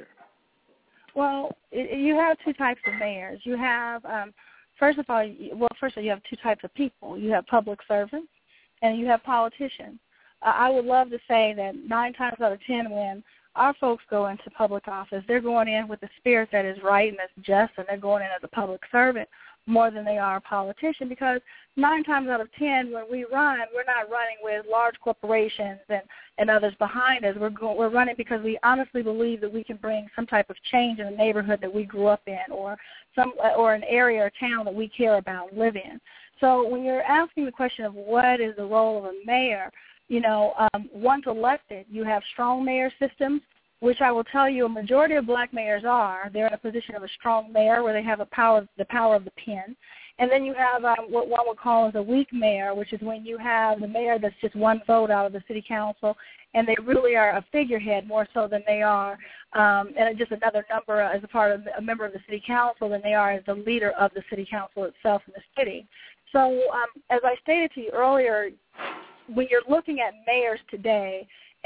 S8: Well, it, you have two types of mayors. You have, um, first of all, well, first of all, you have two types of people. You have public servants, and you have politicians. Uh, I would love to say that nine times out of ten, when our folks go into public office, they're going in with a spirit that is right and that's just, and they're going in as a public servant more than they are a politician, because nine times out of ten, when we run, we're not running with large corporations and, and others behind us. We're go, we're running because we honestly believe that we can bring some type of change in the neighborhood that we grew up in, or some or an area or town that we care about and live in. So when you're asking the question of what is the role of a mayor, you know, um, once elected, you have strong mayor systems, which I will tell you a majority of black mayors are. They're in a position of a strong mayor where they have a power, the power of the pen. And then you have um, what one would call as a weak mayor, which is when you have the mayor that's just one vote out of the city council, and they really are a figurehead more so than they are, um, and just another number as a part of a member of the city council than they are as the leader of the city council itself in the city. So um, as I stated to you earlier, when you're looking at mayors today,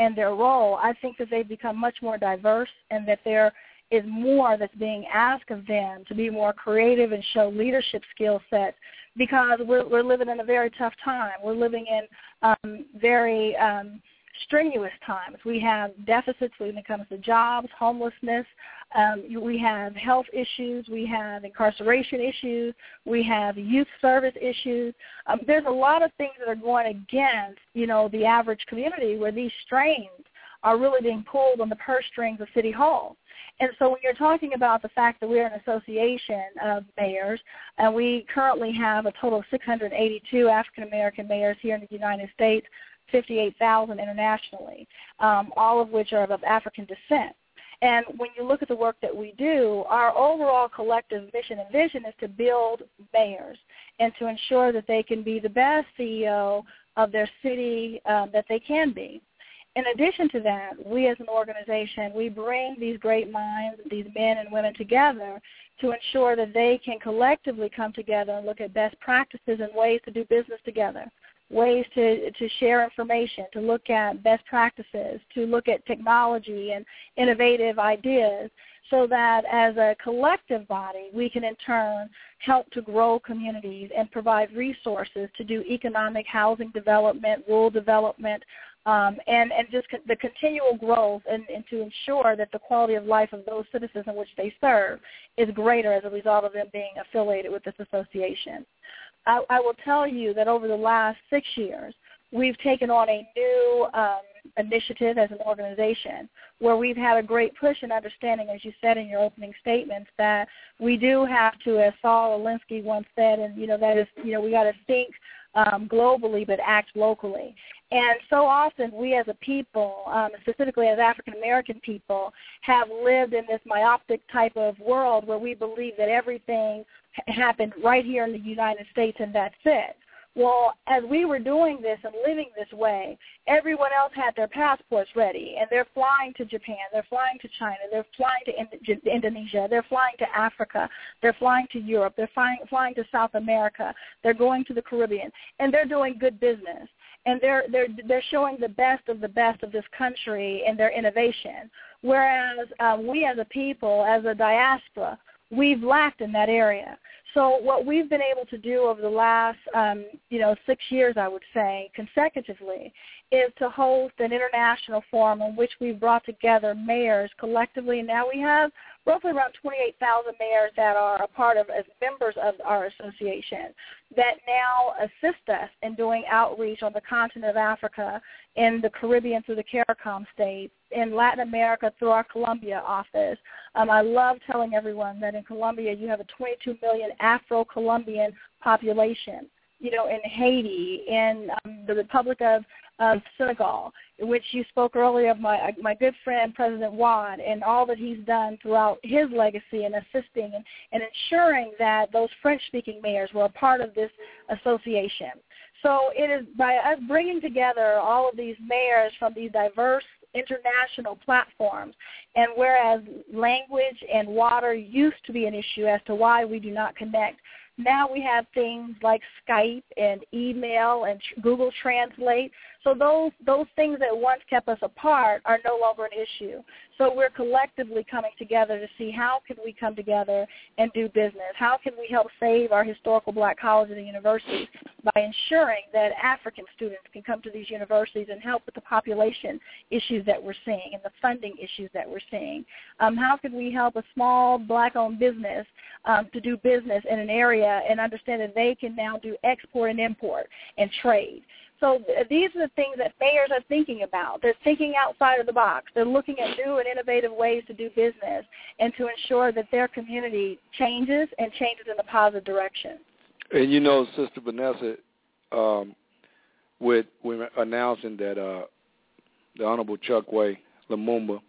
S8: and their role, I think that they've become much more diverse and that there is more that's being asked of them to be more creative and show leadership skill sets because we're, we're living in a very tough time. We're living in um, very um, strenuous times. We have deficits when it comes to jobs, homelessness. Um, we have health issues. We have incarceration issues. We have youth service issues. Um, there's a lot of things that are going against, you know, the average community where these strains are really being pulled on the purse strings of City Hall. And so when you're talking about the fact that we're an association of mayors, and we currently have a total of six hundred eighty-two African-American mayors here in the United States, fifty-eight thousand internationally, um, all of which are of African descent. And when you look at the work that we do, our overall collective mission and vision is to build mayors and to ensure that they can be the best C E O of their city um, that they can be. In addition to that, we as an organization, we bring these great minds, these men and women together to ensure that they can collectively come together and look at best practices and ways to do business together, ways to, to share information, to look at best practices, to look at technology and innovative ideas so that as a collective body, we can in turn help to grow communities and provide resources to do economic housing development, rural development, Um, and, and just con- the continual growth and, and to ensure that the quality of life of those citizens in which they serve is greater as a result of them being affiliated with this association. I, I will tell you that over the last six years, we've taken on a new um, initiative as an organization where we've had a great push and understanding, as you said in your opening statements, that we do have to, as Saul Alinsky once said, and, you know, that is, you know, we got to think Um, globally but act locally. And so often we as a people, um, specifically as African-American people, have lived in this myopic type of world where we believe that everything ha- happened right here in the United States and that's it. Well, as we were doing this and living this way, everyone else had their passports ready, and they're flying to Japan, they're flying to China, they're flying to Ind- Indonesia, they're flying to Africa, they're flying to Europe, they're flying, flying to South America, they're going to the Caribbean, and they're doing good business. And they're they're they're showing the best of the best of this country and their innovation. Whereas um, we as a people, as a diaspora, we've lacked in that area. So what we've been able to do over the last, um, you know, six years, I would say, consecutively, is to host an international forum in which we've brought together mayors collectively. Now we have roughly around twenty-eight thousand mayors that are a part of, as members of our association, that now assist us in doing outreach on the continent of Africa, in the Caribbean through the CARICOM states, in Latin America through our Colombia office. Um, I love telling everyone that in Colombia you have a twenty-two million Afro-Colombian population. You know, in Haiti, in um, the Republic of, of Senegal, in which you spoke earlier of my my good friend President Wade and all that he's done throughout his legacy in assisting and, and ensuring that those French-speaking mayors were a part of this association. So it is by us bringing together all of these mayors from these diverse international platforms, and whereas language and water used to be an issue as to why we do not connect, now we have things like Skype and email and Google Translate. So those those things that once kept us apart are no longer an issue. So we're collectively coming together to see how can we come together and do business. How can we help save our historical black colleges and universities by ensuring that African students can come to these universities and help with the population issues that we're seeing and the funding issues that we're seeing. Um, how can we help a small black-owned business um, to do business in an area and understand that they can now do export and import and trade. So th- these are the things that mayors are thinking about. They're thinking outside of the box. They're looking at new and innovative ways to do business and to ensure that their community changes and changes in a positive direction.
S7: And you know, Sister Vanessa, um, with, with announcing that uh, the Honorable Chokwe Lumumba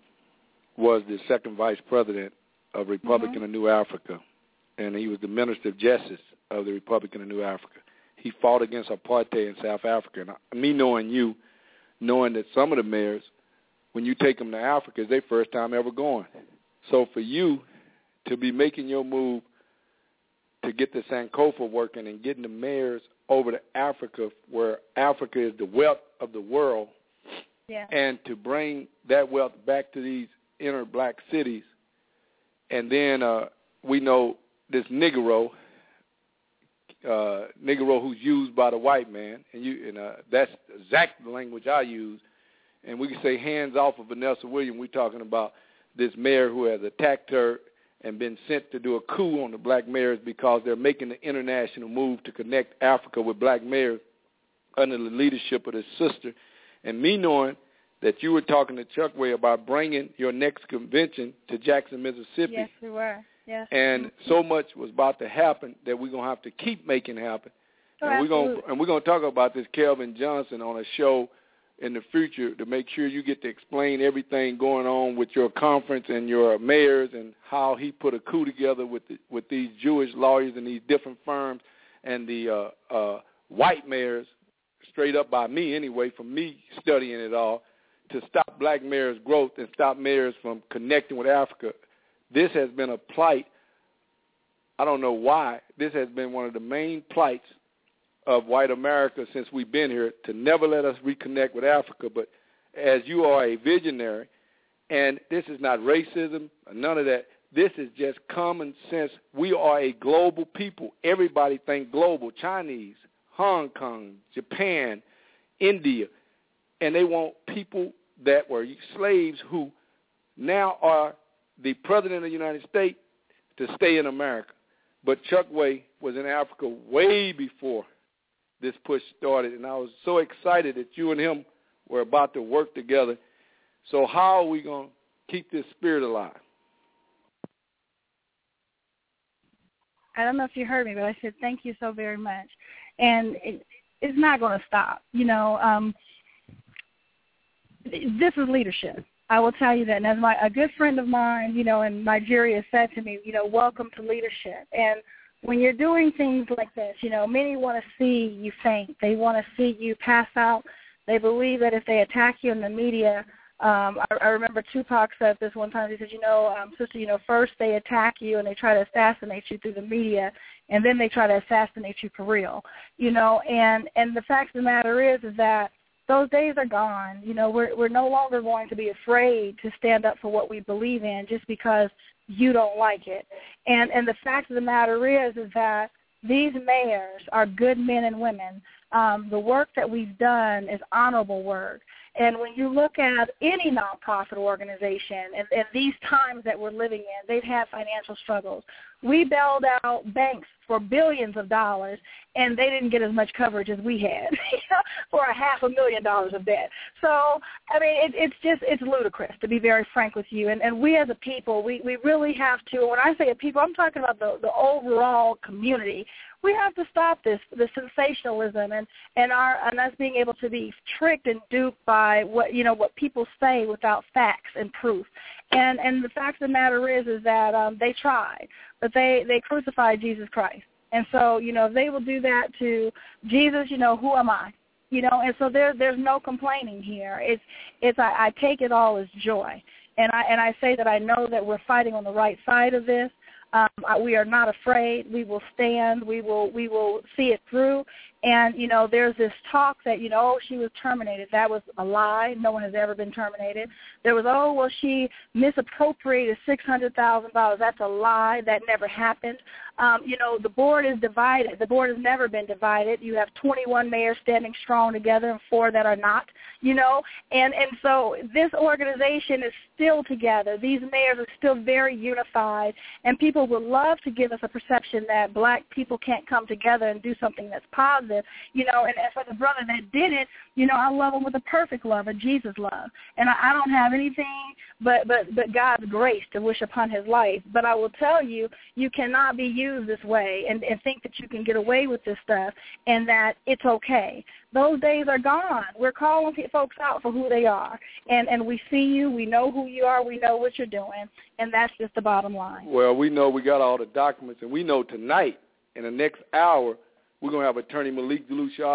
S7: was the second vice president of Republican mm-hmm. of New Africa, and he was the Minister of Justice of the Republican of New Africa. He fought against apartheid in South Africa. And me knowing you, knowing that some of the mayors, when you take them to Africa, it's their first time ever going. So for you to be making your move to get the Sankofa working and getting the mayors over to Africa, where Africa is the wealth of the world,
S8: yeah. Yeah.
S7: And to bring that wealth back to these inner black cities. And then uh, we know this Negro, uh, Negro who's used by the white man, and you and uh, that's exactly the language I use. And we can say hands off of Vanessa Williams. We're talking about this mayor who has attacked her and been sent to do a coup on the black mayors because they're making the international move to connect Africa with black mayors under the leadership of his sister. And me knowing that you were talking to Chuckway about bringing your next convention to Jackson, Mississippi.
S8: Yes, we were. Yes.
S7: And so much was about to happen that we're going to have to keep making happen.
S8: Oh,
S7: and we're going
S8: to,
S7: and we're going to talk about this Kelvin Johnson on a show in the future to make sure you get to explain everything going on with your conference and your mayors and how he put a coup together with the, with these Jewish lawyers and these different firms and the uh, uh, white mayors, straight up by me anyway, from me studying it all, to stop black mayors' growth and stop mayors from connecting with Africa. This has been a plight. I don't know why. This has been one of the main plights of white America since we've been here, to never let us reconnect with Africa. But as you are a visionary, and this is not racism, none of that. This is just common sense. We are a global people. Everybody think global. Chinese, Hong Kong, Japan, India. And they want people that were slaves who now are the president of the United States to stay in America. But Chuckway was in Africa way before this push started, and I was so excited that you and him were about to work together. So how are we going to keep this spirit alive?
S8: I don't know if you heard me, but I said thank you so very much. And it, it's not going to stop. You know, um, this is leadership. I will tell you that. And as my, a good friend of mine, you know, in Nigeria said to me, you know, welcome to leadership. And when you're doing things like this, you know, many want to see you faint. They want to see you pass out. They believe that if they attack you in the media, um, I, I remember Tupac said this one time. He said, you know, um, sister, you know, first they attack you and they try to assassinate you through the media, and then they try to assassinate you for real, you know. And, and the fact of the matter is, is that those days are gone. You know, we're we're no longer going to be afraid to stand up for what we believe in just because you don't like it. And and the fact of the matter is, is that these mayors are good men and women. Um, the work that we've done is honorable work. And when you look at any nonprofit organization and, and these times that we're living in, they've had financial struggles. We bailed out banks for billions of dollars, and they didn't get as much coverage as we had for a half a million dollars of debt. So, I mean, it, it's just, it's ludicrous, to be very frank with you. And, and we as a people, we, we really have to, when I say a people, I'm talking about the, the overall community. We have to stop this, the sensationalism and, and our and us being able to be tricked and duped by what you know what people say without facts and proof. And and the fact of the matter is is that um, they tried, but they, they crucified Jesus Christ. And so, you know, if they will do that to Jesus, you know, who am I? You know, and so there there's no complaining here. It's it's I, I take it all as joy. And I and I say that I know that we're fighting on the right side of this. Um, we are not afraid. We will stand. We will we will see it through. And, you know, there's this talk that, you know, oh, she was terminated. That was a lie. No one has ever been terminated. There was, oh, well, she misappropriated six hundred thousand dollars. That's a lie. That never happened. Um, you know, the board is divided. The board has never been divided. You have twenty-one mayors standing strong together and four that are not, you know. And, and so this organization is still together. These mayors are still very unified. And people would love to give us a perception that black people can't come together and do something that's positive. You know, and for the brother that did it, you know, I love him with a perfect love, a Jesus love. And I, I don't have anything but, but, but God's grace to wish upon his life. But I will tell you, you cannot be used this way and, and think that you can get away with this stuff and that it's okay. Those days are gone. We're calling folks out for who they are. And, and we see you. We know who you are. We know what you're doing. And that's just the bottom line.
S7: Well, we know we got all the documents, and we know tonight, in the next hour, we're going to have Attorney Malik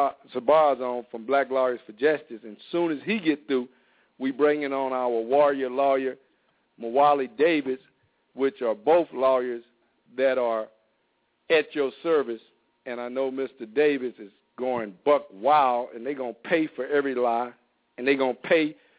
S7: Sabaz on from Black Lawyers for Justice. And as soon as he gets through, we bring in on our warrior lawyer, Mawali Davis, which are both lawyers that are at your service. And I know Mister Davis is going buck wild, and they're going to pay for every lie, and they're going to pay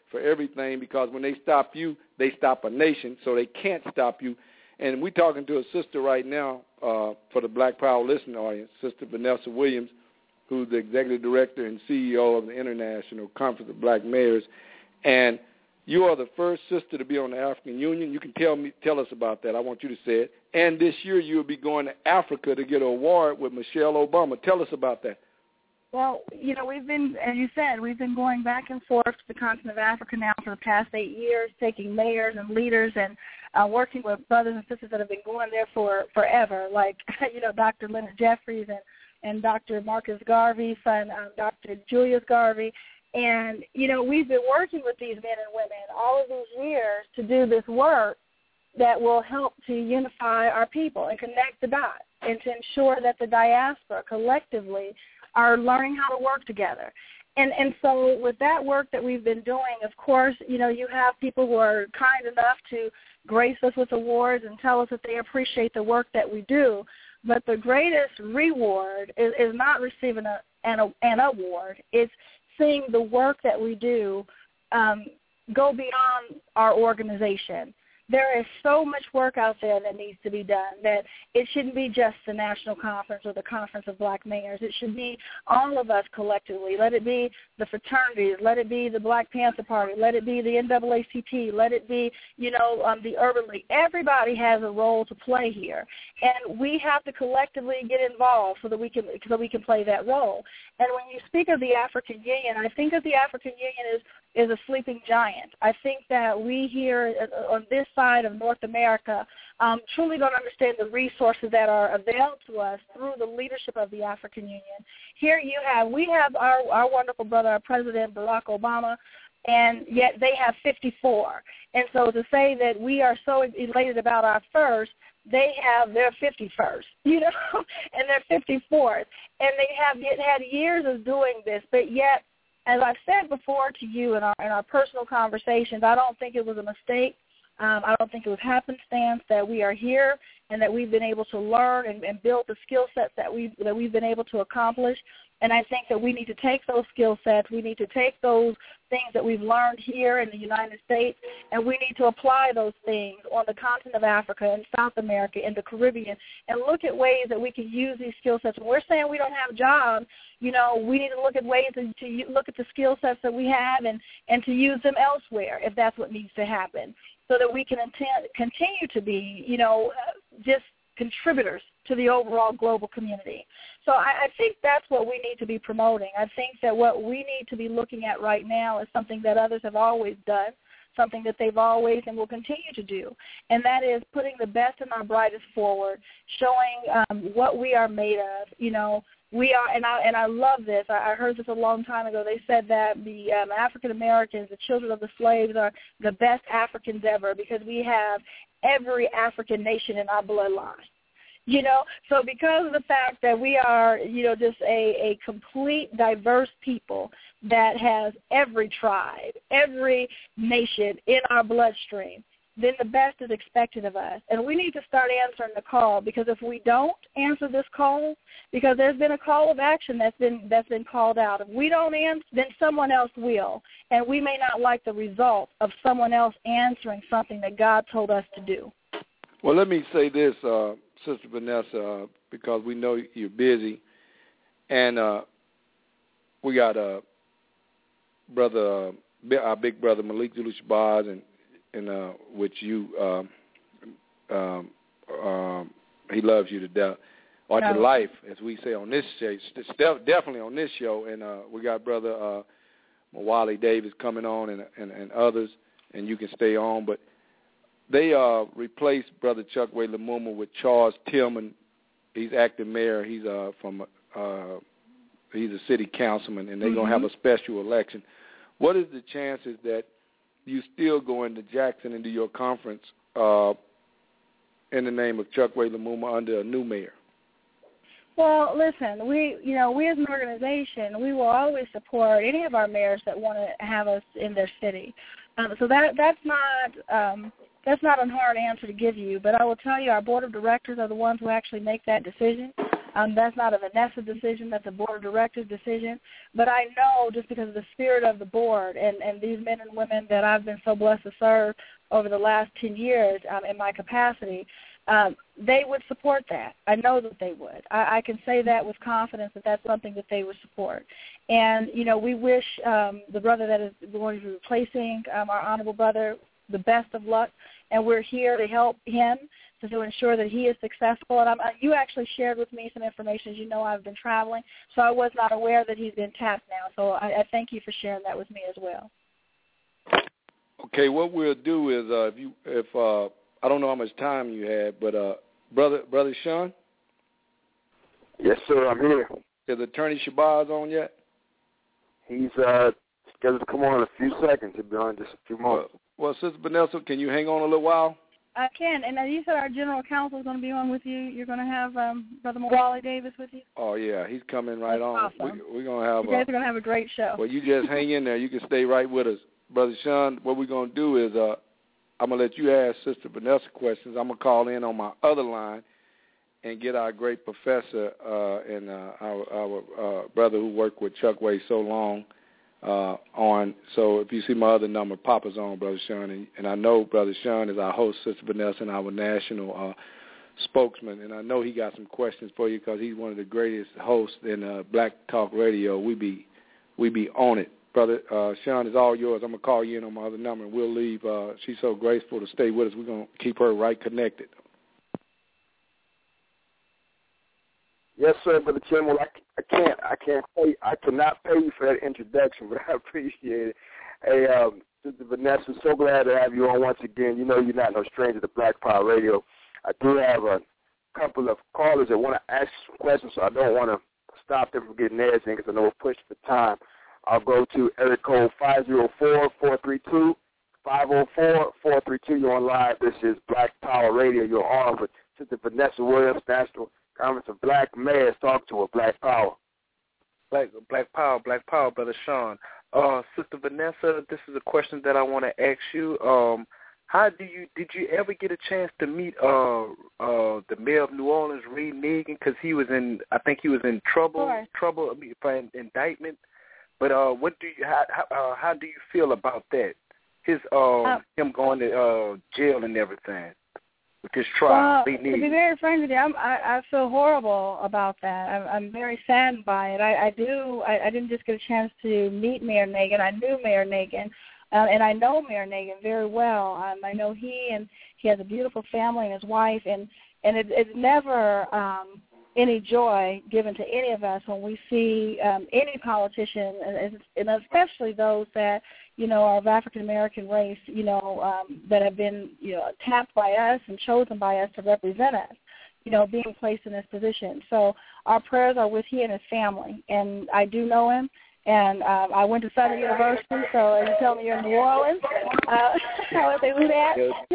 S7: for everything, because when they stop you, they stop a nation, so they can't stop you. And we're talking to a sister right now uh, for the Black Power listening audience, Sister Vanessa Williams, who's the executive director and C E O of the International Conference of Black Mayors. And you are the first sister to be on the African Union. You can tell me, tell us about that. I want you to say it. And this year you'll be going to Africa to get an award with Michelle Obama. Tell us about that.
S8: Well, you know, we've been, as you said, we've been going back and forth to the continent of Africa now for the past eight years, taking mayors and leaders and uh, working with brothers and sisters that have been going there for forever, like, you know, Doctor Leonard Jeffries and, and Doctor Marcus Garvey, son um, Doctor Julius Garvey. And, you know, we've been working with these men and women all of these years to do this work that will help to unify our people and connect the dots and to ensure that the diaspora collectively are learning how to work together. And and so with that work that we've been doing, of course, you know, you have people who are kind enough to grace us with awards and tell us that they appreciate the work that we do. But the greatest reward is, is not receiving a, an, an award. It's seeing the work that we do um, go beyond our organization. There is so much work out there that needs to be done that it shouldn't be just the National Conference or the Conference of Black Mayors. It should be all of us collectively. Let it be the fraternities. Let it be the Black Panther Party. Let it be the N double A C P. Let it be, you know, um, the Urban League. Everybody has a role to play here, and we have to collectively get involved so that we can so we can play that role. And when you speak of the African Union, I think of the African Union as is a sleeping giant. I think that we here on this side of North America um, truly don't understand the resources that are available to us through the leadership of the African Union. Here you have, we have our, our wonderful brother, our President Barack Obama, and yet they have fifty-four. And so to say that we are so elated about our first, they have their fifty-first, you know, and their fifty-fourth. And they have had years of doing this, but yet, as I've said before to you in our, in our personal conversations, I don't think it was a mistake. Um, I don't think it was happenstance that we are here and that we've been able to learn and, and build the skill sets that we've, that we've been able to accomplish. And I think that we need to take those skill sets, we need to take those things that we've learned here in the United States, and we need to apply those things on the continent of Africa and South America and the Caribbean and look at ways that we can use these skill sets. When we're saying we don't have jobs, you know, we need to look at ways to, to look at the skill sets that we have and, and to use them elsewhere if that's what needs to happen, so that we can intend, continue to be, you know, just contributors to the overall global community. So I, I think that's what we need to be promoting. I think that what we need to be looking at right now is something that others have always done, something that they've always and will continue to do, and that is putting the best and our brightest forward, showing um, what we are made of. You know, we are, and I and I love this. I, I heard this a long time ago. They said that the um, African Americans, the children of the slaves, are the best Africans ever because we have every African nation in our bloodline. You know, so because of the fact that we are, you know, just a, a complete diverse people that has every tribe, every nation in our bloodstream, then the best is expected of us. And we need to start answering the call, because if we don't answer this call, because there's been a call of action that's been that's been called out. If we don't answer, then someone else will. And we may not like the result of someone else answering something that God told us to do.
S7: Well, let me say this, uh, Sister Vanessa, uh, because we know you're busy, and uh, we got uh, brother, uh, our big brother Malik Zulu-Shabazz, and and uh, which you, um, um, um, he loves you to death, or to life, as we say on this show. Definitely on this show, and uh, we got brother uh, Mawali Davis coming on, and, and and others, and you can stay on, but. They uh, replaced Brother Chokwe Lumumba with Charles Tillman. He's acting mayor. He's uh, from uh, he's a city councilman, and they're mm-hmm. gonna have a special election. What is the chances that you still go into Jackson and do your conference uh, in the name of Chokwe Lumumba under a new mayor?
S8: Well, listen, we you know we as an organization, we will always support any of our mayors that want to have us in their city. Um, so that that's not. Um, That's not a hard answer to give you, but I will tell you our board of directors are the ones who actually make that decision. Um, that's not a Vanessa decision. That's a board of directors decision. But I know just because of the spirit of the board and, and these men and women that I've been so blessed to serve over the last ten years um, in my capacity, um, they would support that. I know that they would. I, I can say that with confidence that that's something that they would support. And, you know, we wish um, the brother that is going to be replacing um, our honorable brother the best of luck, and we're here to help him to, to ensure that he is successful. And I'm, you actually shared with me some information. As you know, I've been traveling, so I was not aware that he's been tapped now. So I, I thank you for sharing that with me as well.
S7: Okay, what we'll do is uh, if you if uh, I don't know how much time you had, but uh, brother brother Sean.
S6: Yes, sir. I'm here.
S7: Is Attorney Shabazz on yet?
S6: He's uh, scheduled to come on in a few seconds. He'll be on in just a few moments.
S7: Uh, well, Sister Vanessa, can you hang on a little while?
S8: I can. And now you said our general counsel is going to be on with you. You're going to have um, Brother Mwali Davis with you?
S7: Oh, yeah. He's coming right
S8: That's
S7: on.
S8: Awesome.
S7: We, we're going to have
S8: You guys
S7: a,
S8: are going to have a great show.
S7: Well, you just hang in there. You can stay right with us. Brother Sean, what we're going to do is uh, I'm going to let you ask Sister Vanessa questions. I'm going to call in on my other line and get our great professor uh, and uh, our, our uh, brother who worked with Chuck Way so long uh, on. So if you see my other number, Papa's on, Brother Sean. And, and I know Brother Sean is our host, Sister Vanessa, and our national uh, spokesman. And I know he got some questions for you because he's one of the greatest hosts in uh, Black Talk Radio. We be we be on it. Brother uh, Sean, is all yours. I'm going to call you in on my other number, and we'll leave. Uh, she's so graceful to stay with us. We're going to keep her right connected.
S6: Yes, sir, Brother Tim. Well, I, I can't, I can't pay, I cannot pay you for that introduction, but I appreciate it. Hey, um, Sister Vanessa, so glad to have you on once again. You know you're not no stranger to Black Power Radio. I do have a couple of callers that want to ask some questions, so I don't want to stop them from getting theirs in because I know we're pushed for time. I'll go to area code five oh four, four three two, five oh four, four three two. You're on live. This is Black Power Radio. You're on with Sister Vanessa Williams, National Conference of Black Mayors. Talk to her, Black Power.
S9: Black Black Power, Black Power, Brother Sean. Uh, Sister Vanessa, this is a question that I want to ask you. Um, how do you did you ever get a chance to meet uh uh the mayor of New Orleans, Ray Nagin? Because he was in, I think he was in trouble,
S8: Sure.
S9: trouble for an indictment. But uh, what do you how how, uh, how do you feel about that? His uh, uh him going to uh jail and everything with his trial.
S8: Well, to be very frank with you, I'm, I I feel horrible about that. I'm, I'm very saddened by it. I, I do. I, I didn't just get a chance to meet Mayor Nagin. I knew Mayor Nagin, uh, and I know Mayor Nagin very well. Um, I know he and he has a beautiful family and his wife, and and it, it's never um, any joy given to any of us when we see um, any politician, and, and especially those that, you know, are of African American race, you know, um, that have been, you know, tapped by us and chosen by us to represent us, you know, being placed in this position. So our prayers are with he and his family, and I do know him. And um, I went to Southern University, so you tell me you're in New Orleans. Uh, I would say, who that?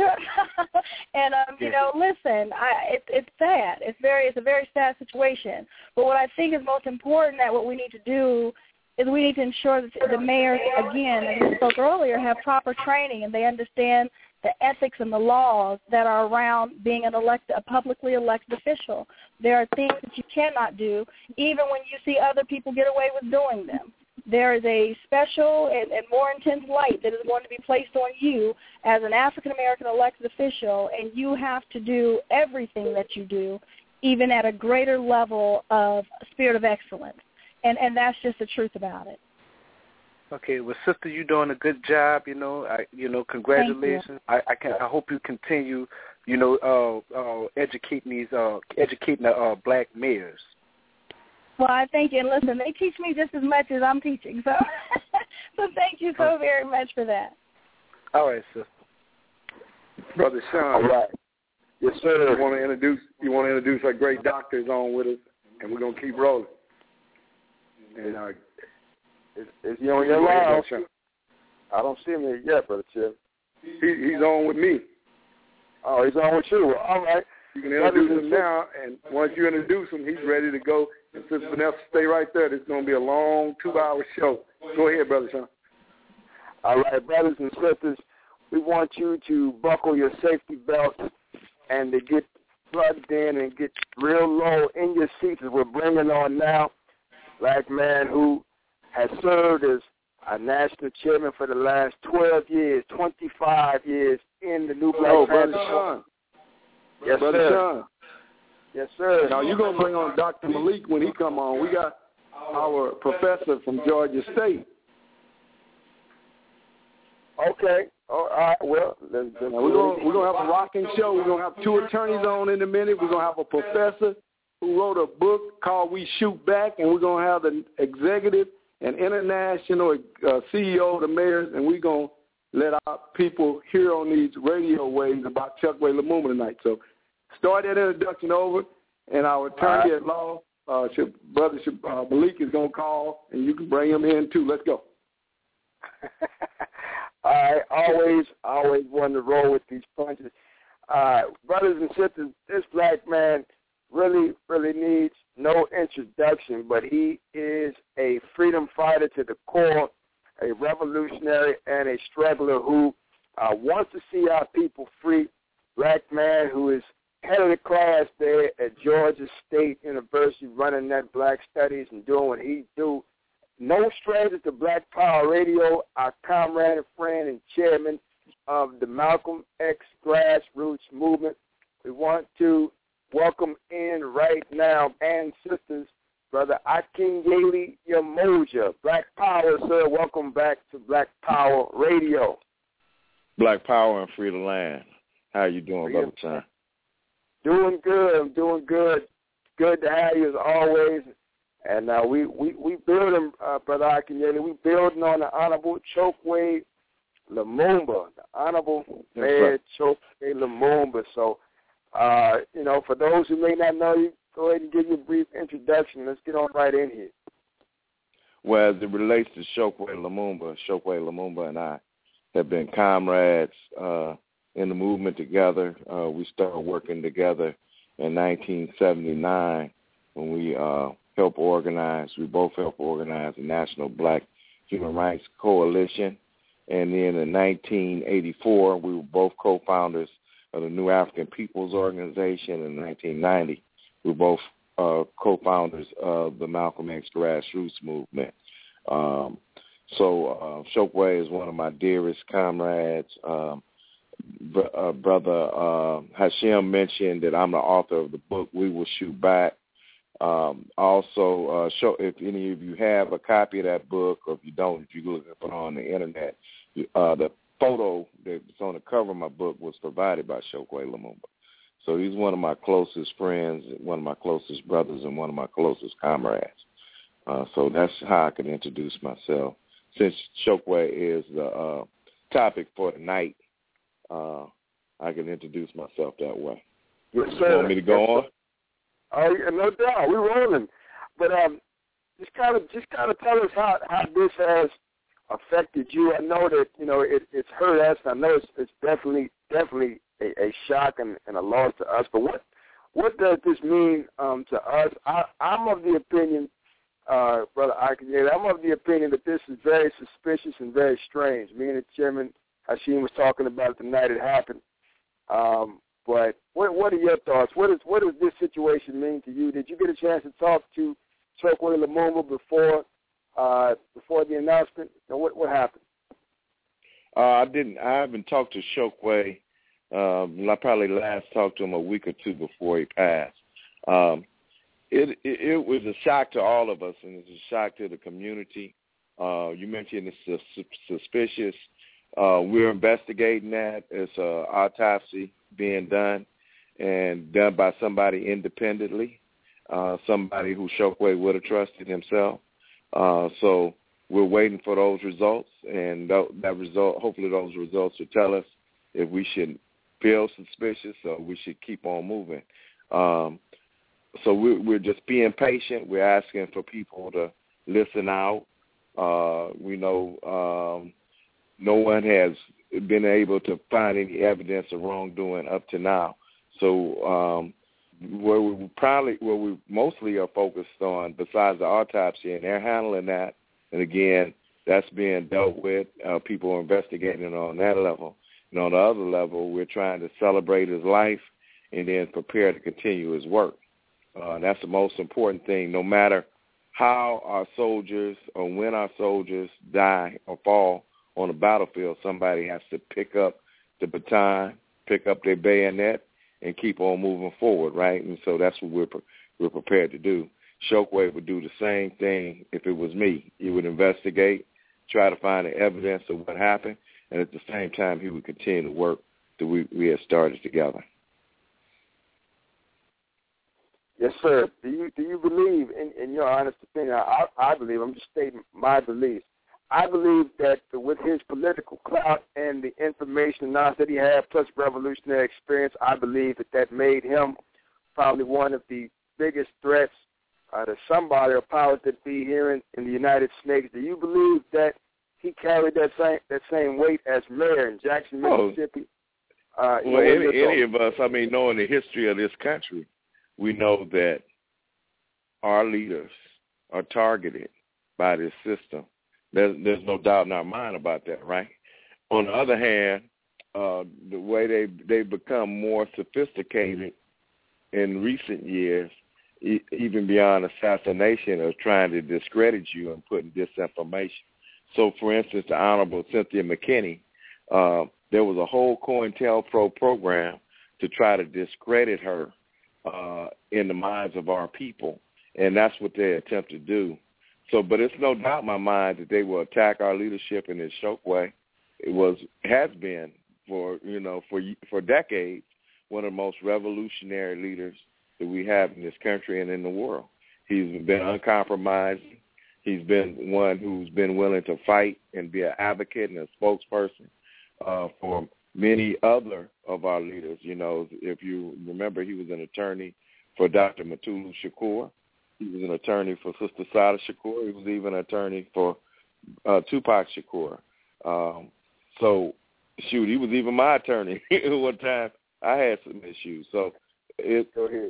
S8: And, um, you know, listen, I, it, it's sad. It's very, it's a very sad situation. But what I think is most important that what we need to do is we need to ensure that the mayors, again, as we spoke earlier, have proper training and they understand the ethics and the laws that are around being an elected, a publicly elected official. There are things that you cannot do, even when you see other people get away with doing them. There is a special and, and more intense light that is going to be placed on you as an African-American elected official, and you have to do everything that you do, even at a greater level of spirit of excellence. And, and that's just the truth about it.
S9: Okay, well, sister, you're doing a good job. You know, I, you know, congratulations. I, I can. I hope you continue. You know, uh, uh, educating these, uh, educating the uh, black mayors.
S8: Well, I thank you. And listen, they teach me just as much as I'm teaching. So, so thank you so very much for that.
S9: All right, sister.
S7: Brother Sean.
S6: All right. Yes, sir.
S7: You want to introduce? You want to introduce our great doctors on with us, and we're gonna keep rolling. And uh,
S6: Is, is he on your line? I don't see him yet, Brother Chip.
S7: He, he's on with me.
S6: Oh, he's on with you. Well, all right.
S7: You can introduce him now, and once you introduce him, he's ready to go. And Sister Vanessa, stay right there. This is going to be a long two-hour show. Go ahead, Brother Sean.
S6: All right, brothers and sisters, we want you to buckle your safety belts and to get plugged in and get real low in your seats as we're bringing on now black man who has served as our national chairman for the last twelve years, twenty-five years in the New Black
S10: oh,
S6: Panther.
S10: Brother Sean.
S6: Yes,
S10: Brother
S6: sir.
S10: Sean.
S6: Yes, sir.
S10: Now, you're going to bring on Doctor Malik when he come on. We got our professor from Georgia State.
S6: Okay. All right. Well, let's, let's
S10: now, we're going we're gonna have a rocking show. We're going to have two attorneys on in a minute. We're going to have a professor who wrote a book called We Shoot Back, and we're going to have the executive and international uh, C E O of the mayors, and we're going to let our people hear on these radio waves about Chokwe Lumumba tonight. So start that introduction over, and our attorney right. at law, uh, Brother uh, Malik, is going to call, and you can bring him in too. Let's go.
S6: I always, always want to roll with these punches. Uh, brothers and sisters, this black man really, really needs no introduction, but he is a freedom fighter to the core, a revolutionary and a struggler who uh, wants to see our people free. Black man who is head of the class there at Georgia State University, running that black studies and doing what he do. No stranger to Black Power Radio, our comrade and friend and chairman of the Malcolm X grassroots movement. We want to welcome in right now, and sisters, Brother Akinyele Umoja. Black Power, sir, welcome back to Black Power Radio.
S11: Black Power and Free the Land. How you doing, Brother Chan?
S6: Doing good. I'm doing good. Good to have you as always. And uh, we, we, we building, uh, Brother Akinyele, we building on the Honorable Chokwe Lumumba, the Honorable Mayor Chokwe Lumumba. So, uh, you know, for those who may not know you, go ahead and give you a brief introduction. Let's get on right in here.
S11: Well, as it relates to Chokwe Lumumba, Chokwe Lumumba and I have been comrades uh, in the movement together. Uh, we started working together in nineteen seventy-nine when we uh, helped organize, we both helped organize the National Black Human Rights Coalition. And then in nineteen eighty-four, we were both co-founders of the New African Peoples Organization. In nineteen ninety, we were both uh, co-founders of the Malcolm X grassroots movement. Um, so uh, Chokwe is one of my dearest comrades. Um, br- uh, Brother uh, Hashim mentioned that I'm the author of the book, We Will Shoot Back. Um, also, uh, show, if any of you have a copy of that book, or if you don't, if you look up it on the internet, uh, the photo that's on the cover of my book was provided by Chokwe Lumumba. So he's one of my closest friends, one of my closest brothers, and one of my closest comrades. Uh, so that's how I can introduce myself. Since Chokwe is the uh, topic for tonight, uh, I can introduce myself that way.
S6: Yes, sir.
S11: You want me to go on?
S6: Oh, yeah, no doubt, we're rolling. But um, just kind of, just kind of tell us how, how this has affected you. I know that you know it, it's hurt us. I know it's, it's definitely, definitely a, a shock and, and a loss to us. But what, what does this mean um, to us? I, I'm of the opinion, uh, Brother Akinyele, I'm of the opinion that this is very suspicious and very strange. Me and the chairman Hashim was talking about it the night it happened. Um, But what what are your thoughts? What is what does this situation mean to you? Did you get a chance to talk to Chokwe Lumumba before uh, before the announcement? Or what what happened?
S11: Uh, I didn't. I haven't talked to Chokwe. Um, I probably last talked to him a week or two before he passed. Um, it, it it was a shock to all of us, and it's a shock to the community. Uh, you mentioned it's suspicious. Uh, we're investigating that. It's an autopsy being done and done by somebody independently, uh, somebody who Chokwe would have trusted himself. Uh, so we're waiting for those results, and th- that result, hopefully those results will tell us if we should feel suspicious or we should keep on moving. Um, so we're, we're just being patient. We're asking for people to listen out. Uh, we know um, no one has been able to find any evidence of wrongdoing up to now. So um, where we probably, where we mostly are focused on, besides the autopsy, and they're handling that, and again, that's being dealt with. Uh, people are investigating on that level. And on the other level, we're trying to celebrate his life and then prepare to continue his work. Uh, that's the most important thing. No matter how our soldiers or when our soldiers die or fall on the battlefield, somebody has to pick up the baton, pick up their bayonet, and keep on moving forward, right? And so that's what we're we're prepared to do. Chokwe would do the same thing if it was me. He would investigate, try to find the evidence of what happened, and at the same time, he would continue the work that we, we had started together.
S6: Yes, sir. Do you do you believe, in, in your honest opinion, I, I believe, I'm just stating my beliefs, I believe that with his political clout and the information knowledge that he had, plus revolutionary experience, I believe that that made him probably one of the biggest threats uh, to somebody or powers that be here in, in the United States. Do you believe that he carried that same that same weight as mayor in Jackson, Mississippi? Uh,
S11: well, any, any of us, I mean, knowing the history of this country, we know that our leaders are targeted by this system. There's, there's no doubt in our mind about that, right? On the other hand, uh, the way they they've become more sophisticated in recent years, e- even beyond assassination, of trying to discredit you and putting disinformation. So, for instance, the Honorable Cynthia McKinney, uh, there was a whole COINTELPRO program to try to discredit her uh, in the minds of our people, and that's what they attempt to do. So, but it's no doubt in my mind that they will attack our leadership in this Chokwe. It was has been for you know for for decades one of the most revolutionary leaders that we have in this country and in the world. He's been uncompromising. He's been one who's been willing to fight and be an advocate and a spokesperson uh, for many other of our leaders. You know, if you remember, he was an attorney for Doctor Mutulu Shakur. He was an attorney for Sister Sada Shakur. He was even an attorney for uh, Tupac Shakur. Um, so, shoot, he was even my attorney. One time I had some issues. So, it,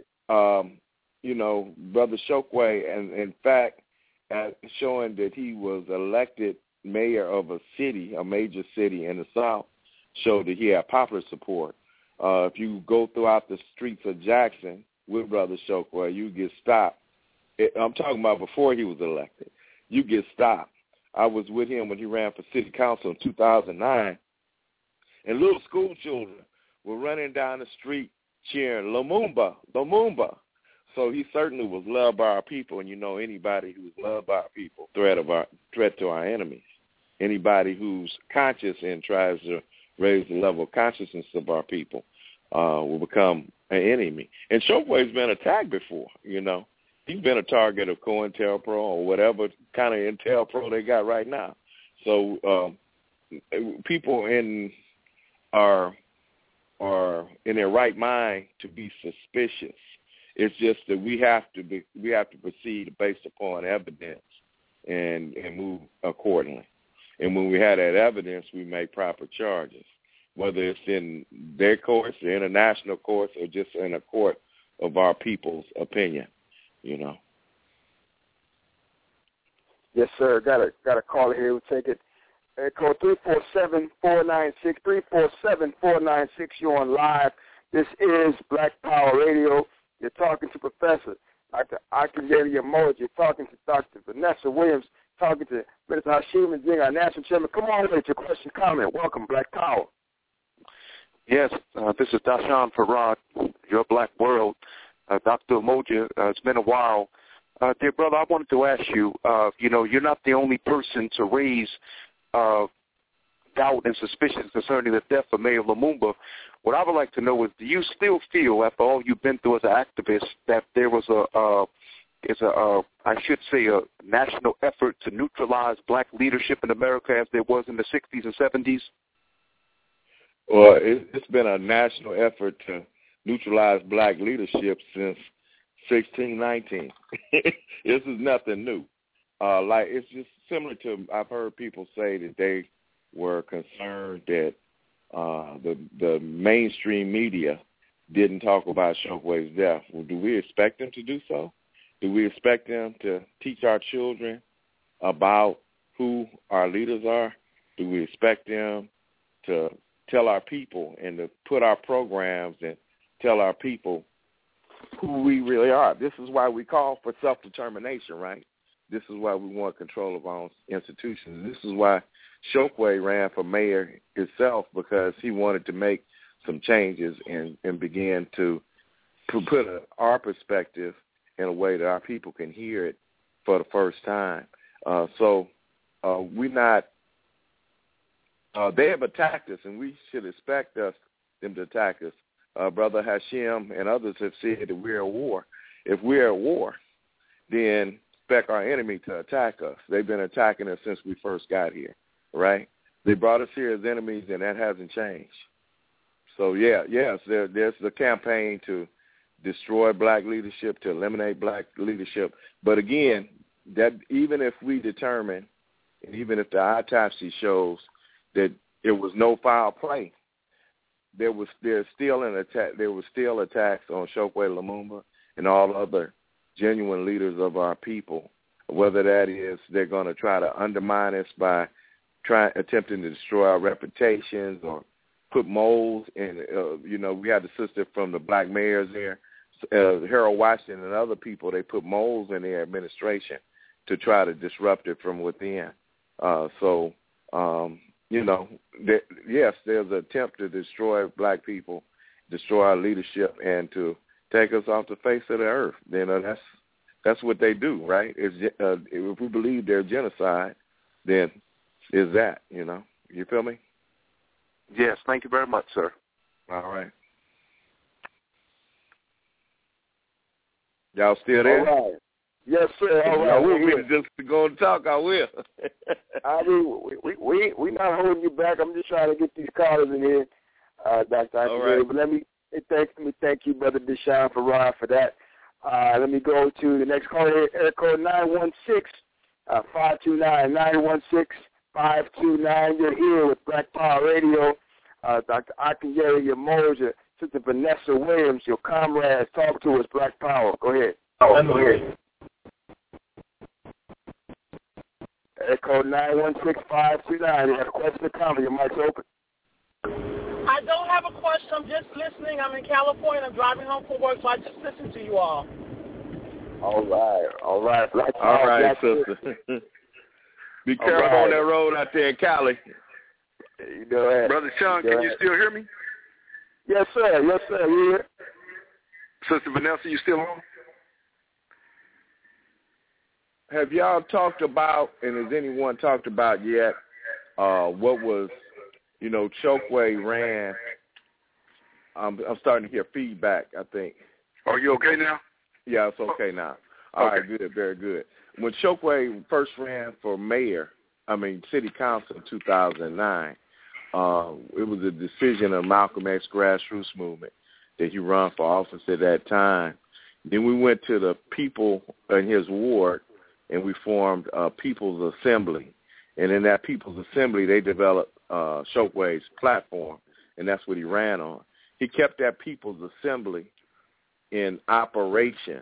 S11: um, you know, Brother Chokwe, and in fact, uh, showing that he was elected mayor of a city, a major city in the South, showed that he had popular support. Uh, if you go throughout the streets of Jackson with Brother Chokwe, you get stopped. I'm talking about before he was elected. You get stopped. I was with him when he ran for city council in two thousand nine, and little school children were running down the street cheering, Lumumba, Lumumba. So he certainly was loved by our people, and you know anybody who's loved by our people, threat of our threat to our enemies. Anybody who's conscious and tries to raise the level of consciousness of our people uh, will become an enemy. And Chokwe's been attacked before, you know. He's been a target of COINTELPRO or whatever kind of IntelPro they got right now. So um, people in are are in their right mind to be suspicious. It's just that we have to be we have to proceed based upon evidence and and move accordingly. And when we have that evidence, we make proper charges, whether it's in their courts, the international courts, or just in a court of our people's opinion. You know.
S6: Yes, sir. Got a got a caller here. We'll take it. Uh, call three four seven, four nine six, three four seven, four nine six. You're on live. This is Black Power Radio. You're talking to Professor Doctor Akinjeli Yamoji. You're talking to Doctor Vanessa Williams. Talking to Minister Hashim Nzinga, our national chairman. Come on with your question, comment. Welcome, Black Power.
S12: Yes, uh, this is Dashan Farad, your Black World. Uh, Doctor Umoja, uh, it's been a while. Uh, dear brother, I wanted to ask you, uh, you know, you're not the only person to raise uh, doubt and suspicion concerning the death of Mayor Lumumba. What I would like to know is, do you still feel, after all you've been through as an activist, that there was a, uh, is a, uh, I should say, a national effort to neutralize black leadership in America as there was in the sixties and seventies?
S11: Well, it, it's been a national effort to neutralize black leadership since sixteen nineteen. This is nothing new. Uh, like it's just similar to, I've heard people say that they were concerned that uh, the the mainstream media didn't talk about Chokwe's death. Well, do we expect them to do so? Do we expect them to teach our children about who our leaders are? Do we expect them to tell our people and to put our programs and tell our people who we really are. This is why we call for self-determination, right? This is why we want control of our own institutions. This is why Chokwe ran for mayor itself, because he wanted to make some changes and, and begin to put a, our perspective in a way that our people can hear it for the first time. Uh, so uh, we're not uh, – they have attacked us, and we should expect us them to attack us. Uh, Brother Hashim and others have said that we're at war. If we're at war, then expect our enemy to attack us. They've been attacking us since we first got here, right? They brought us here as enemies, and that hasn't changed. So, yeah, yes, there, there's the campaign to destroy black leadership, to eliminate black leadership. But, again, that even if we determine, and even if the autopsy shows that there was no foul play, there was there's still an attack. There was still attacks on Chokwe Lumumba and all other genuine leaders of our people. Whether that is they're going to try to undermine us by trying attempting to destroy our reputations or put moles in. Uh, you know, we had the sister from the black mayors there, uh, Harold Washington and other people. They put moles in their administration to try to disrupt it from within. Uh, so. Um, You know, there, yes, there's an attempt to destroy black people, destroy our leadership, and to take us off the face of the earth. You know, that's that's what they do, right? It's, uh, if we believe they're genocide, then is that, you know? You feel me?
S12: Yes, thank you very much, sir.
S11: All right. Y'all still there?
S6: All right. Yes, sir. All right.
S11: Y'all want me to just go and talk, I will.
S6: I mean, we we we we not holding you back. I'm just trying to get these callers in here, uh, Doctor
S11: All right.
S6: But let me thank let me thank you, Brother Deshaun Farrar, for that. Uh, let me go to the next caller here, air code nine one six, five two nine, nine one six, five two nine. You're here with Black Power Radio. Uh, Doctor Akinyele Umoja, Sister Vanessa Williams, your comrades. Talk to us, Black Power. Go ahead.
S12: Oh, go ahead.
S6: Echo nine one six, five two nine. You have a question or comment? Your mic's open.
S13: I don't have a question. I'm just listening. I'm in California. I'm driving home from work, so I just listen to you all.
S6: All right. All right. Black
S11: all right, sister. Be careful right. on that road out there in Cali.
S6: You know that.
S12: Brother Sean, can you still hear me?
S6: Yes, sir. Yes, sir. You here?
S12: Sister Vanessa, you still on?
S11: Have y'all talked about, and has anyone talked about yet, uh, what was, you know, Chokwe ran? I'm, I'm starting to hear feedback, I think.
S12: Are you okay now?
S11: Yeah, it's okay now. All
S12: okay.
S11: right, good, very good. When Chokwe first ran for mayor, I mean, city council in two thousand nine, uh, it was a decision of Malcolm X grassroots movement that he ran for office at that time. Then we went to the people in his ward, and we formed a People's Assembly. And in that People's Assembly, they developed uh, Chokwe's platform, and that's what he ran on. He kept that People's Assembly in operation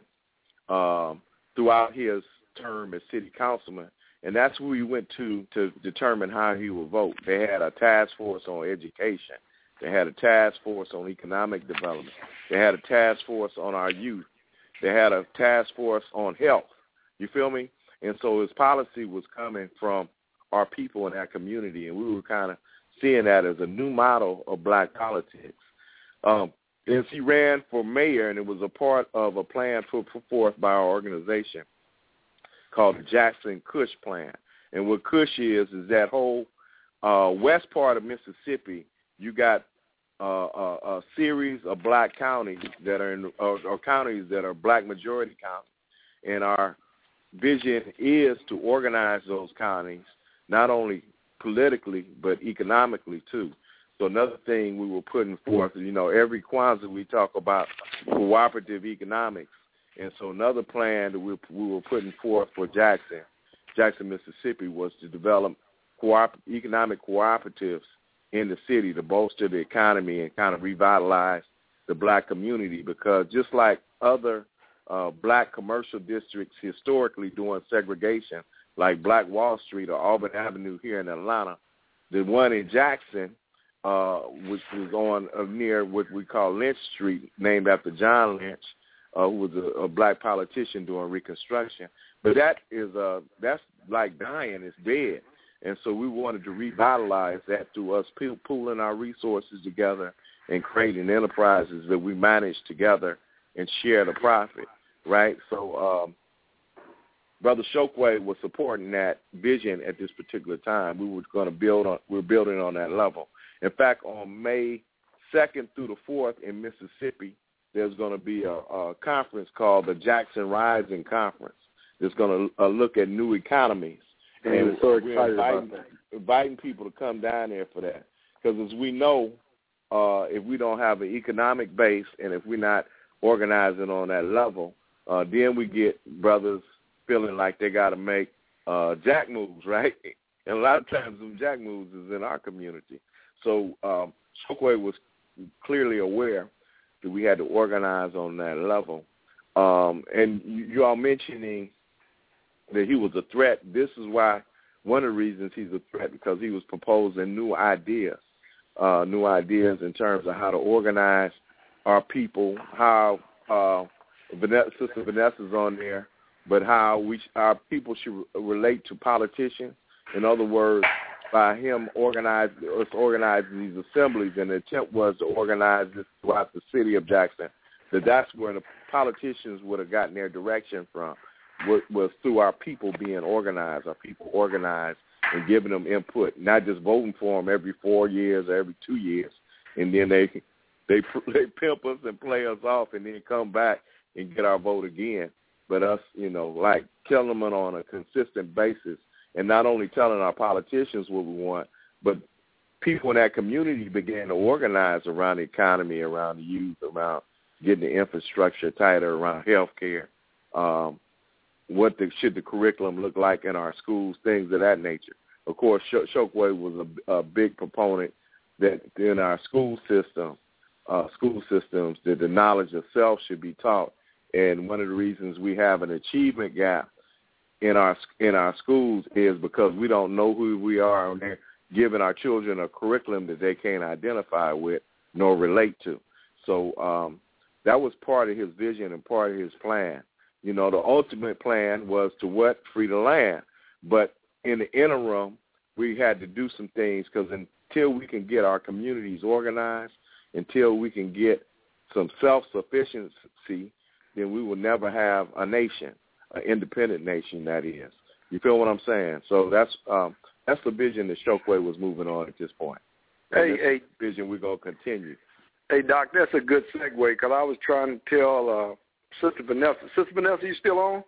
S11: um, throughout his term as city councilman, and that's who we went to to determine how he would vote. They had a task force on education. They had a task force on economic development. They had a task force on our youth. They had a task force on health. You feel me? And so his policy was coming from our people in that community, and we were kind of seeing that as a new model of black politics. Um, as he ran for mayor, and it was a part of a plan put forth by our organization called the Jackson Kush Plan. And what Kush is, is that whole uh, west part of Mississippi, you got uh, a, a series of black counties that are in, or, or counties that are black majority counties. And our vision is to organize those counties, not only politically, but economically too. So another thing we were putting forth, you know, every Kwanzaa we talk about cooperative economics. And so another plan that we, we were putting forth for Jackson, Jackson, Mississippi, was to develop co-op, economic cooperatives in the city to bolster the economy and kind of revitalize the black community, because just like other uh, black commercial districts historically doing segregation, like Black Wall Street or Auburn Avenue here in Atlanta, the one in Jackson uh, which was on uh, near what we call Lynch Street, named after John Lynch, uh, who was a, a black politician during Reconstruction. But that is uh, that's like dying. It's dead. And so we wanted to revitalize that through us pooling our resources together and creating enterprises that we manage together and share the profit, right? So um, Brother Chokwe was supporting that vision at this particular time. We were going to build on, we we're building on that level. In fact, on May second through the fourth in Mississippi, there's going to be a, a conference called the Jackson Rising Conference. It's going to uh, look at new economies. And, and
S10: so excited
S11: we're inviting,
S10: about that.
S11: inviting people to come down there for that. Because as we know, uh, if we don't have an economic base and if we're not organizing on that level, uh, then we get brothers feeling like they got to make uh, jack moves, right? And a lot of times them jack moves is in our community. So um, Chokwe was clearly aware that we had to organize on that level. Um, and you, you all mentioning that he was a threat. This is why one of the reasons he's a threat, because he was proposing new ideas, uh, new ideas in terms of how to organize our people, how uh, Vanessa, Sister Vanessa's on there, but how we our people should relate to politicians. In other words, by him organize, us organizing these assemblies, and the attempt was to organize this throughout the city of Jackson, that that's where the politicians would have gotten their direction from. Was through our people being organized, our people organized and giving them input, not just voting for them every four years or every two years, and then they they they pimp us and play us off, and then come back and get our vote again. But us, you know, like telling them on a consistent basis, and not only telling our politicians what we want, but people in that community began to organize around the economy, around the youth, around getting the infrastructure tighter, around health care. Um, what the, should the curriculum look like in our schools, things of that nature. Of course, Chokwe was a, a big proponent that in our school system, uh, school systems, that the knowledge of self should be taught. And one of the reasons we have an achievement gap in our in our schools is because we don't know who we are, and they're giving our children a curriculum that they can't identify with nor relate to. So um, that was part of his vision and part of his plan. You know, the ultimate plan was to what? Free the land. But in the interim, we had to do some things, because until we can get our communities organized, until we can get some self-sufficiency, then we will never have a nation, an independent nation, that is. You feel what I'm saying? So that's um, that's the vision that Chokwe was moving on at this point. And
S10: hey, hey,
S11: vision we're going to continue.
S10: Hey, Doc, that's a good segue, because I was trying to tell uh, Sister Vanessa. Sister Vanessa, you still on?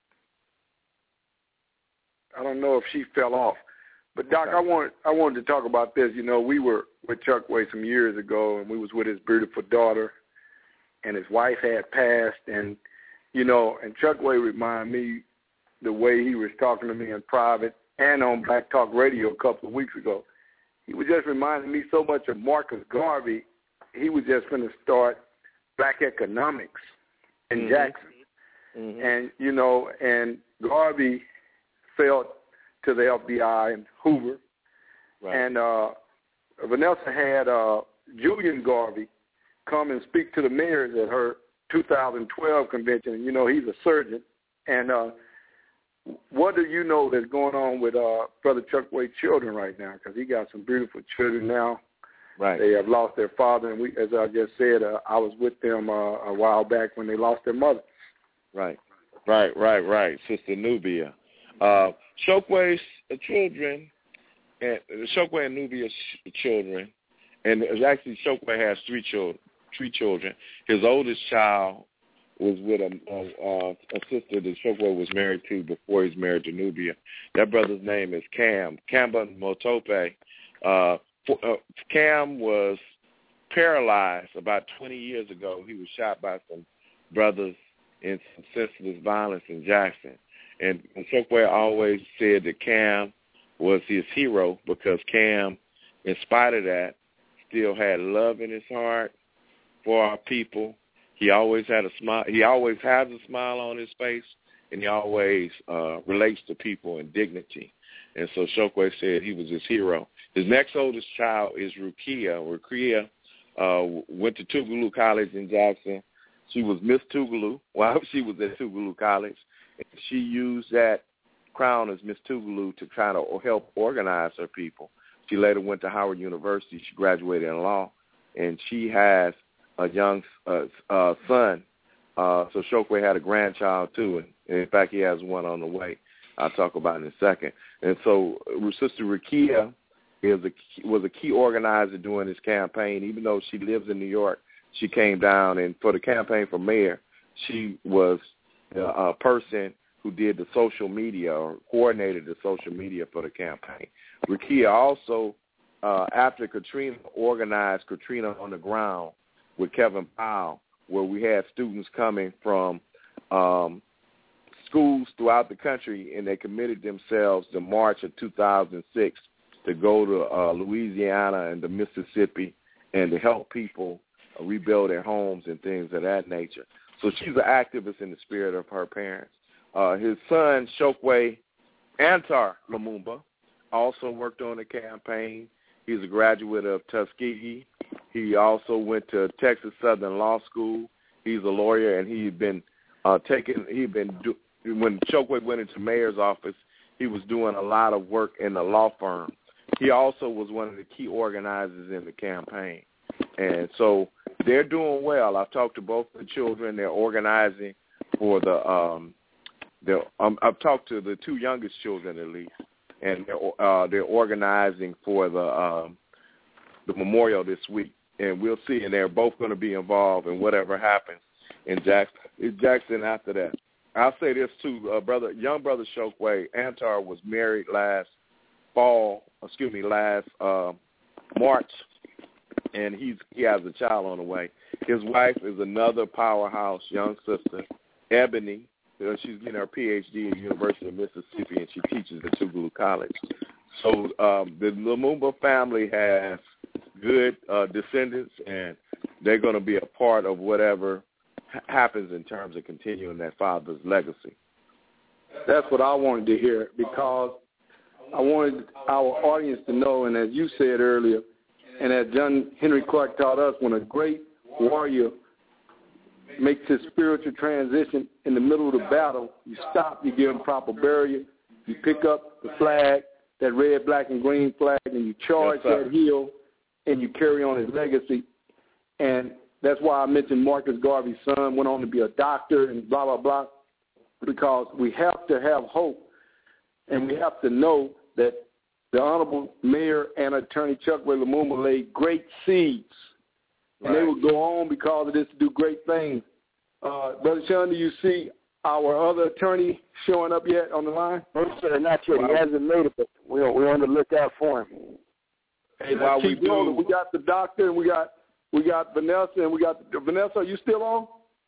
S10: I don't know if she fell off. But, Doc, I want, I wanted to talk about this. You know, we were with Chokwe some years ago, and we was with his beautiful daughter, and his wife had passed. And, you know, and Chokwe reminded me the way he was talking to me in private and on Black Talk Radio a couple of weeks ago. He was just reminding me so much of Marcus Garvey. He was just going to start Black economics in mm-hmm. Jackson. Mm-hmm. And, you know, and Garvey felt to the F B I and Hoover. Right. And uh, Vanessa had uh, Julian Garvey come and speak to the mayors at her two thousand twelve convention. And, you know, he's a surgeon. And uh, what do you know that's going on with uh, Brother Chokwe's children right now? Because he got some beautiful children now.
S11: Right.
S10: They have lost their father, and we, as I just said, uh, I was with them uh, a while back when they lost their mother.
S11: Right, right, right, right. Sister Nubia. Uh, Chokwe's children, and Chokwe and Nubia's children, and actually Chokwe has three children. Three children. His oldest child was with a, a, a sister that Chokwe was married to before he was married to Nubia. That brother's name is Cam. Kamba Motope. Uh, uh, Cam was paralyzed about twenty years ago. He was shot by some brothers in some senseless violence in Jackson. And Chokwe always said that Cam was his hero because Cam, in spite of that, still had love in his heart for our people. He always had a smile. He always has a smile on his face, and he always uh, relates to people in dignity. And so Chokwe said he was his hero. His next oldest child is Rukia. Rukia uh, went to Tougaloo College in Jackson. She was Miss Tougaloo while she was at Tougaloo College. And she used that crown as Miss Tougaloo to try to help organize her people. She later went to Howard University. She graduated in law, and she has a young uh, uh, son. Uh, so Chokwe had a grandchild, too, and in fact, he has one on the way. I'll talk about it in a second. And so Sister Rukia is a, was a key organizer during this campaign. Even though she lives in New York, she came down, and for the campaign for mayor, she was a, a person who did the social media or coordinated the social media for the campaign. Rukia also, uh, after Katrina, organized Katrina on the Ground with Kevin Powell, where we had students coming from um, schools throughout the country, and they committed themselves to March of two thousand six to go to uh, Louisiana and to Mississippi and to help people uh, rebuild their homes and things of that nature. So she's an activist in the spirit of her parents. Uh, his son, Chokwe Antar Lumumba, also worked on the campaign. He's a graduate of Tuskegee. He also went to Texas Southern Law School. He's a lawyer, and he'd been uh, taking. He'd been do, when Chokwe went into mayor's office, he was doing a lot of work in the law firm. He also was one of the key organizers in the campaign, and so they're doing well. I've talked to both the children. They're organizing for the. Um, they're, um, I've talked to the two youngest children at least, and they're, uh, they're organizing for the um, the memorial this week. And we'll see, and they're both going to be involved in whatever happens in Jackson. In Jackson after that. I'll say this too, uh, brother, young brother Chokwe Antar was married last fall, excuse me, last uh, March, and he's he has a child on the way. His wife is another powerhouse young sister, Ebony. Uh, she's getting her P H D at the University of Mississippi, and she teaches at Tougaloo College. So um, the Lumumba family has good uh, descendants, and they're going to be a part of whatever ha- happens in terms of continuing that father's legacy.
S10: That's what I wanted to hear, because I wanted our audience to know, and as you said earlier, and as John Henry Clark taught us, when a great warrior makes his spiritual transition in the middle of the battle, you stop, you give him proper burial, you pick up the flag, that red, black, and green flag, and you charge yes, that hill, and you carry on his legacy. And that's why I mentioned Marcus Garvey's son went on to be a doctor and blah, blah, blah, because we have to have hope, and we have to know that the Honorable Mayor and Attorney Chokwe Lumumba laid great seeds, right, and they will go on because of this to do great things. Uh, Brother Sean, do you see our other attorney showing up yet on the line?
S6: No, sir, not yet. He hasn't made it, but we're, we're on the lookout for him.
S10: Hey, while we do, we got the doctor, and we got we got Vanessa, and we got Vanessa. Are you still on?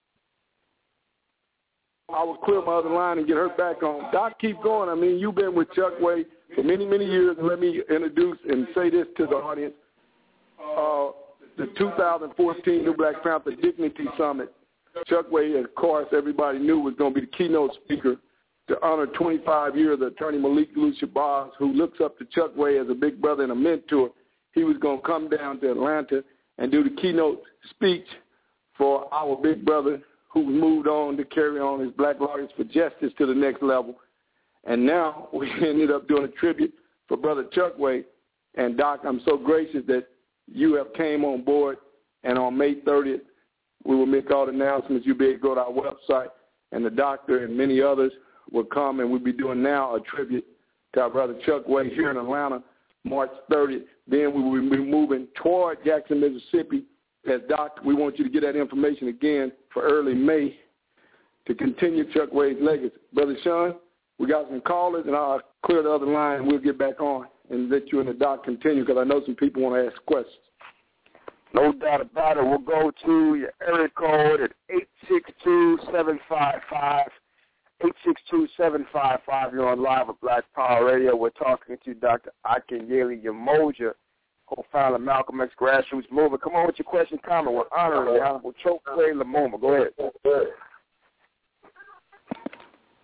S10: I will clear my other line and get her back on. Doc, keep going. I mean, you've been with Chokwe for many, many years, and let me introduce and say this to the audience. Uh, the two thousand fourteen New Black Panther Dignity Summit, Chokwe, of course, everybody knew was going to be the keynote speaker to honor twenty-five years of Attorney Malik Lucia-Baz, who looks up to Chokwe as a big brother and a mentor. He was going to come down to Atlanta and do the keynote speech for our big brother, who moved on to carry on his Black Lawyers for Justice to the next level. And now we ended up doing a tribute for Brother Chokwe. And, Doc, I'm so gracious that you have came on board, and on May thirtieth, we will make all the announcements. You'll be able to go to our website, and the doctor and many others will come, and we'll be doing now a tribute to our Brother Chokwe here in Atlanta, March thirtieth. Then we will be moving toward Jackson, Mississippi. As Doc, we want you to get that information again for early May to continue Chokwe's legacy. Brother Sean, we got some callers, and I'll clear the other line, and we'll get back on and let you and the Doc continue, because I know some people want to ask questions.
S6: No doubt about it. We'll go to your area code at eight six two, seven five five, eight six two, seven five five. You're on live with Black Power Radio. We're talking to Doctor Akinyele Umoja, co-founder of Malcolm X Grassroots Movement. Come on with your question, comment. We're honoring the Honorable Chokwe Lumumba. Go ahead.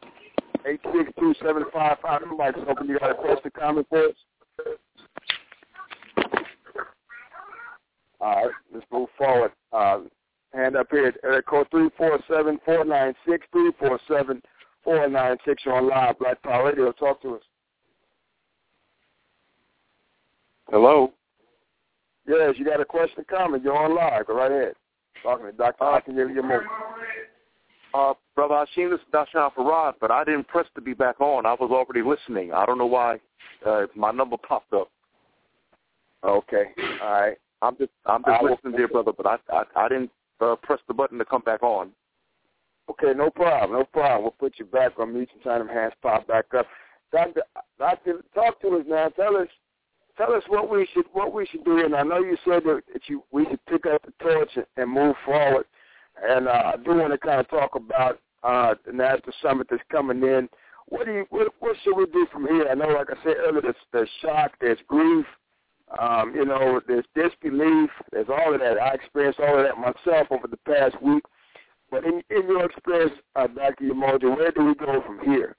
S6: eight six two, seven five five. Mike's open. You got a question, comment for us? All right, let's move forward. Uh, hand up here, area code three four seven, four nine six, three four seven, four nine six. You're on live, Black Power Radio. Talk to us.
S12: Hello?
S6: Yes, you got a question or comment. You're on live. Go right ahead. Talking to Doctor Uh, I can give you more.
S12: Uh, Brother Hashim, this is Dashan Farad, but I didn't press to be back on. I was already listening. I don't know why uh, my number popped up.
S6: Okay. All right.
S12: I'm just I'm just
S6: I
S12: listening, dear brother, but I I, I didn't uh, press the button to come back on.
S6: Okay, no problem, no problem. We'll put you back on mute sometime. Them hands pop back up. Doctor, Doctor, talk to us now. Tell us, tell us what we should what we should do. And I know you said that, that you we should pick up the torch and, and move forward. And uh, I do want to kind of talk about uh, the National Summit that's coming in. What do you what, what should we do from here? I know, like I said earlier, there's, there's shock, there's grief. Um, you know, there's disbelief, there's all of that. I experienced all of that myself over the past week. But in, in your experience, uh, Doctor Umoja, where do we go from here?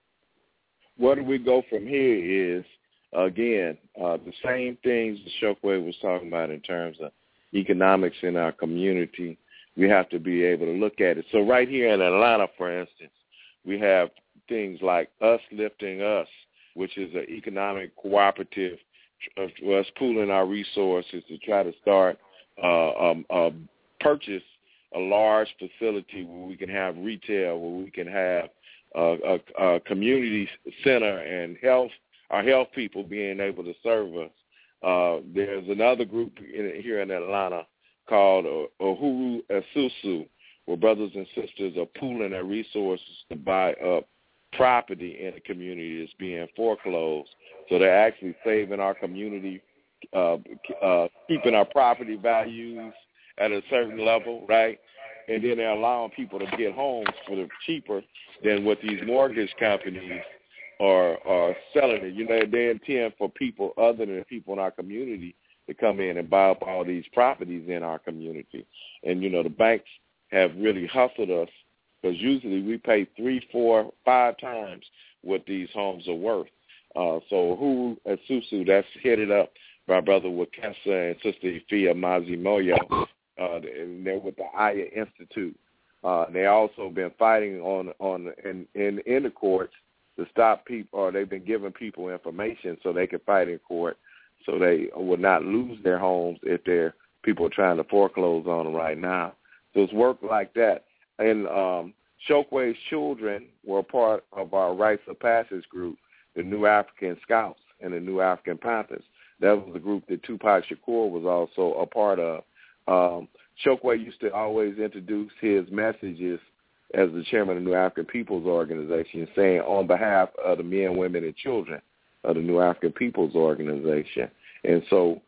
S11: Where do we go from here is, again, uh, the same things that Shockwave was talking about in terms of economics in our community. We have to be able to look at it. So right here in Atlanta, for instance, we have things like Us Lifting Us, which is an economic cooperative of us pooling our resources to try to start uh, um, uh, purchase a large facility where we can have retail, where we can have uh, a, a community center and health, our health people being able to serve us. Uh, there's another group in, here in Atlanta called uh, Uhuru Esusu, where brothers and sisters are pooling their resources to buy up property in a community that's being foreclosed. So they're actually saving our community, uh, uh, keeping our property values at a certain level, right? And then they're allowing people to get homes for the cheaper than what these mortgage companies are are selling it. You know, they intend for people other than the people in our community to come in and buy up all these properties in our community. And, you know, the banks have really hustled us because usually we pay three, four, five times what these homes are worth. Uh, so Uhuru Esusu, that's headed up by Brother Wakesa and Sister Ifeoma Mazimoyo. Uh, and they're with the Aya Institute. Uh, they also been fighting on on in, in in the courts to stop people, or they've been giving people information so they can fight in court, so they will not lose their homes if they're people are trying to foreclose on them right now. So it's work like that. And um, Shockwave's children were a part of our Rites of Passage group, the New African Scouts and the New African Panthers. That was the group that Tupac Shakur was also a part of. Um, Shockwave used to always introduce his messages as the chairman of the New African People's Organization, saying on behalf of the men, women, and children of the New African People's Organization. And so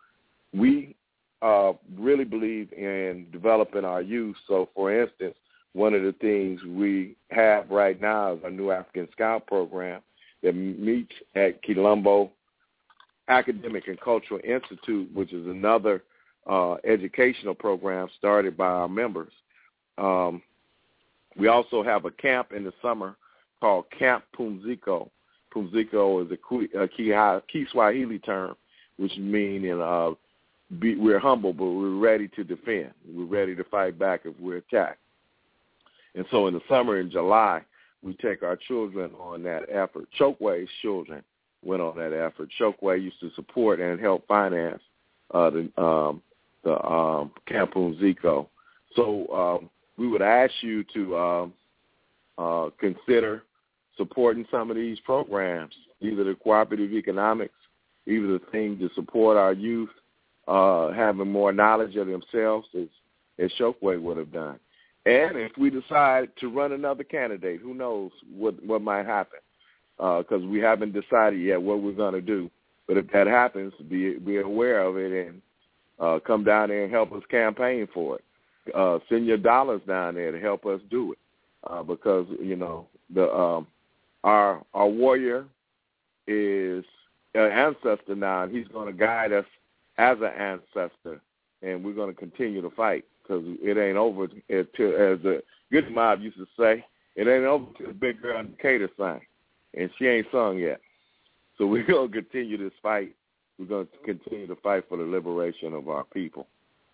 S11: we uh, really believe in developing our youth. So, for instance, one of the things we have right now is our New African Scout program that meets at Quilombo Academic and Cultural Institute, which is another uh, educational program started by our members. Um, we also have a camp in the summer called Camp Pumziko. Pumziko is a Kiswahili term, which means uh, be, we're humble, but we're ready to defend. We're ready to fight back if we're attacked. And so in the summer, in July, we take our children on that effort. Shockwave's children went on that effort. Shockwave used to support and help finance uh, the, um, the um, Camp Pumziko. So um, we would ask you to um, uh, consider supporting some of these programs, either the cooperative economics, either the thing to support our youth, uh, having more knowledge of themselves as, as Shockwave would have done. And if we decide to run another candidate, who knows what, what might happen, because uh, we haven't decided yet what we're going to do. But if that happens, be, be aware of it and uh, come down there and help us campaign for it. Uh, send your dollars down there to help us do it, uh, because, you know, the um, our our warrior is an ancestor now, and he's going to guide us as an ancestor, and we're going to continue to fight because it ain't over until, as the good mob used to say, it ain't over until the big girl Decatur sang, and she ain't sung yet. So we're going to continue this fight. We're going to continue to fight for the liberation of our people.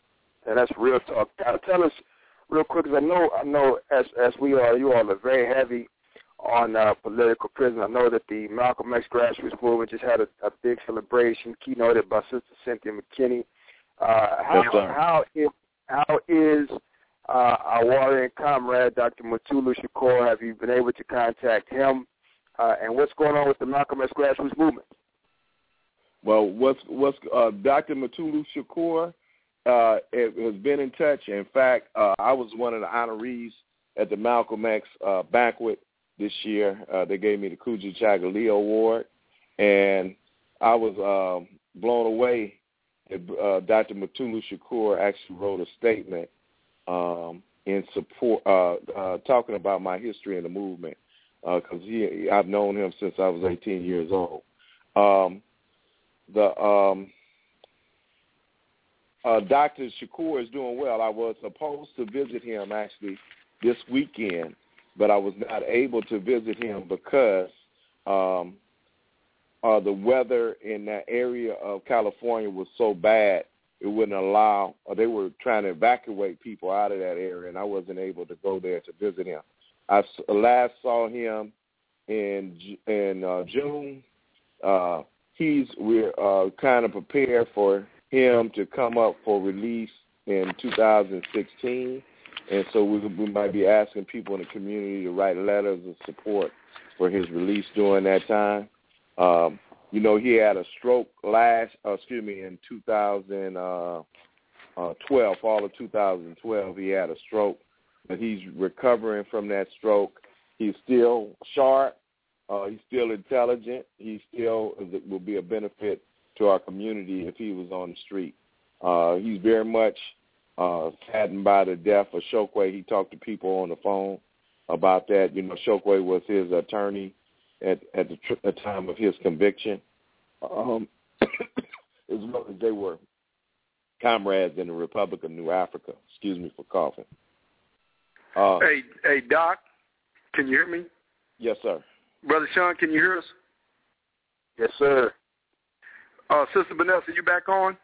S6: and that's real talk. Kind of tell us real quick, because I know, I know, as as we are, you all are very heavy on uh, political prisoners. I know that the Malcolm X grassroots movement just had a, a big celebration, keynoted by Sister Cynthia McKinney. Uh, how,
S11: yes, sir.
S6: how is how is uh, our warrior and comrade, Doctor Mutulu Shakur? Have you been able to contact him? Uh, and what's going on with the Malcolm X grassroots movement?
S11: Well, what's what's uh, Doctor Mutulu Shakur uh, has been in touch. In fact, uh, I was one of the honorees at the Malcolm X uh, banquet this year. Uh, they gave me the Kujichagulia Award, and I was um, blown away. Uh, Doctor Mutulu Shakur actually wrote a statement um, in support, uh, uh, talking about my history in the movement, because uh, he, I've known him since I was eighteen years old. Um, the um, uh, Doctor Shakur is doing well. I was supposed to visit him actually this weekend, but I was not able to visit him because um, uh, the weather in that area of California was so bad, it wouldn't allow, or they were trying to evacuate people out of that area, and I wasn't able to go there to visit him. I last saw him in in uh, June. Uh, he's we're uh, kind of prepared for him to come up for release in two thousand sixteen, and so we, we might be asking people in the community to write letters of support for his release during that time. Um, you know, he had a stroke last, uh, excuse me, in two thousand twelve, fall of two thousand twelve, he had a stroke, but he's recovering from that stroke. He's still sharp. Uh, he's still intelligent. He still will be a benefit to our community if he was on the street. Uh, he's very much uh, saddened by the death of Chokwe. He talked to people on the phone about that. You know, Chokwe was his attorney at, at the, tr- the time of his conviction, um, as well as they were comrades in the Republic of New Africa. Excuse me for coughing. Uh,
S10: hey, hey, Doc, can you hear me?
S11: Yes, sir.
S10: Brother Sean, can you hear us?
S6: Yes, sir.
S10: Uh, Sister Vanessa, you back on?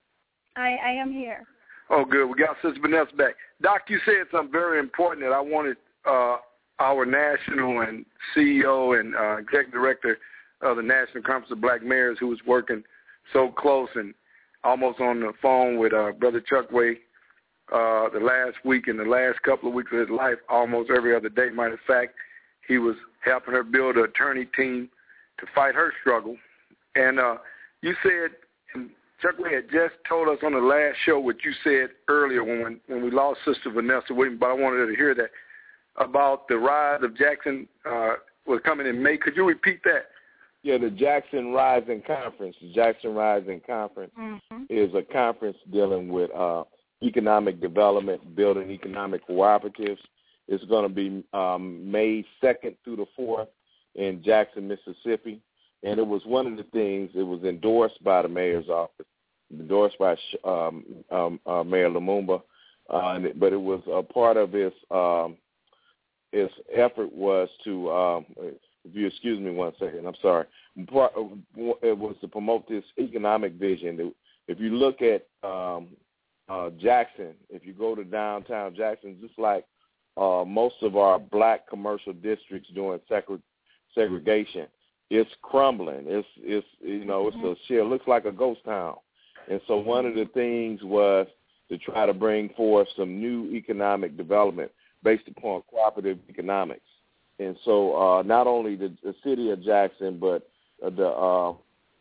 S8: I, I am here.
S10: Oh, good. We got Sister Vanessa back. Doc, you said something very important that I wanted uh, our national and C E O and uh, executive director of the National Conference of Black Mayors, who was working so close and almost on the phone with uh, Brother Chokwe uh, the last week and the last couple of weeks of his life, almost every other day. Matter of fact, he was helping her build an attorney team to fight her struggle. And uh, you said, and Chokwe had just told us on the last show what you said earlier when when we lost Sister Vanessa Williams, but I wanted her to hear that, about the rise of Jackson uh, was coming in May. Could you repeat that?
S11: Yeah, the Jackson Rising Conference. The Jackson Rising Conference mm-hmm. is a conference dealing with uh, economic development, building economic cooperatives. It's going to be um, May second through the fourth in Jackson, Mississippi. And it was one of the things, it was endorsed by the mayor's office, endorsed by um, um, uh, Mayor Lumumba, uh, and it, but it was a part of his, um, his effort was to, um, if you excuse me one second, I'm sorry, part, it was to promote this economic vision. If you look at um, uh, Jackson, if you go to downtown Jackson, just like uh, most of our black commercial districts doing segre- segregation, it's crumbling. It's it's you know it's a shell. It looks like a ghost town. And so one of the things was to try to bring forth some new economic development based upon cooperative economics. And so uh, not only the, the city of Jackson, but uh, the uh,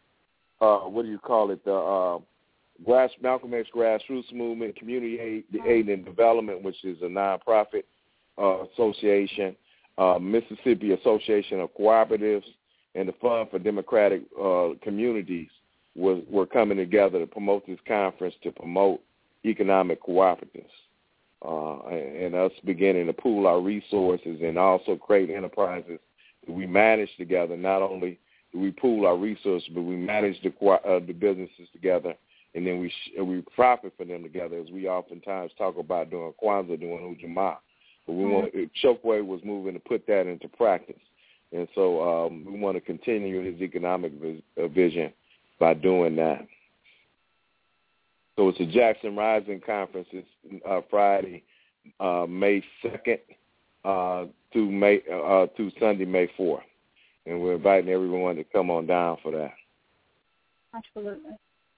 S11: uh, what do you call it? The uh, grass Malcolm X grassroots movement, community aid, the aid and development, which is a nonprofit uh, association, uh, Mississippi Association of Cooperatives, and the Fund for Democratic uh, Communities was were coming together to promote this conference to promote economic cooperatives, uh, and, and us beginning to pool our resources and also create enterprises that we manage together. Not only do we pool our resources, but we manage the uh, the businesses together, and then we sh- we profit for them together, as we oftentimes talk about doing Kwanzaa, doing Ujamaa. But we want Chokwe was moving to put that into practice. And so um, we want to continue his economic vis- uh, vision by doing that. So it's the Jackson Rising Conference. It's uh, Friday, uh, May second uh, through May uh, through Sunday, May fourth, and we're inviting everyone to come on down for that.
S8: Absolutely.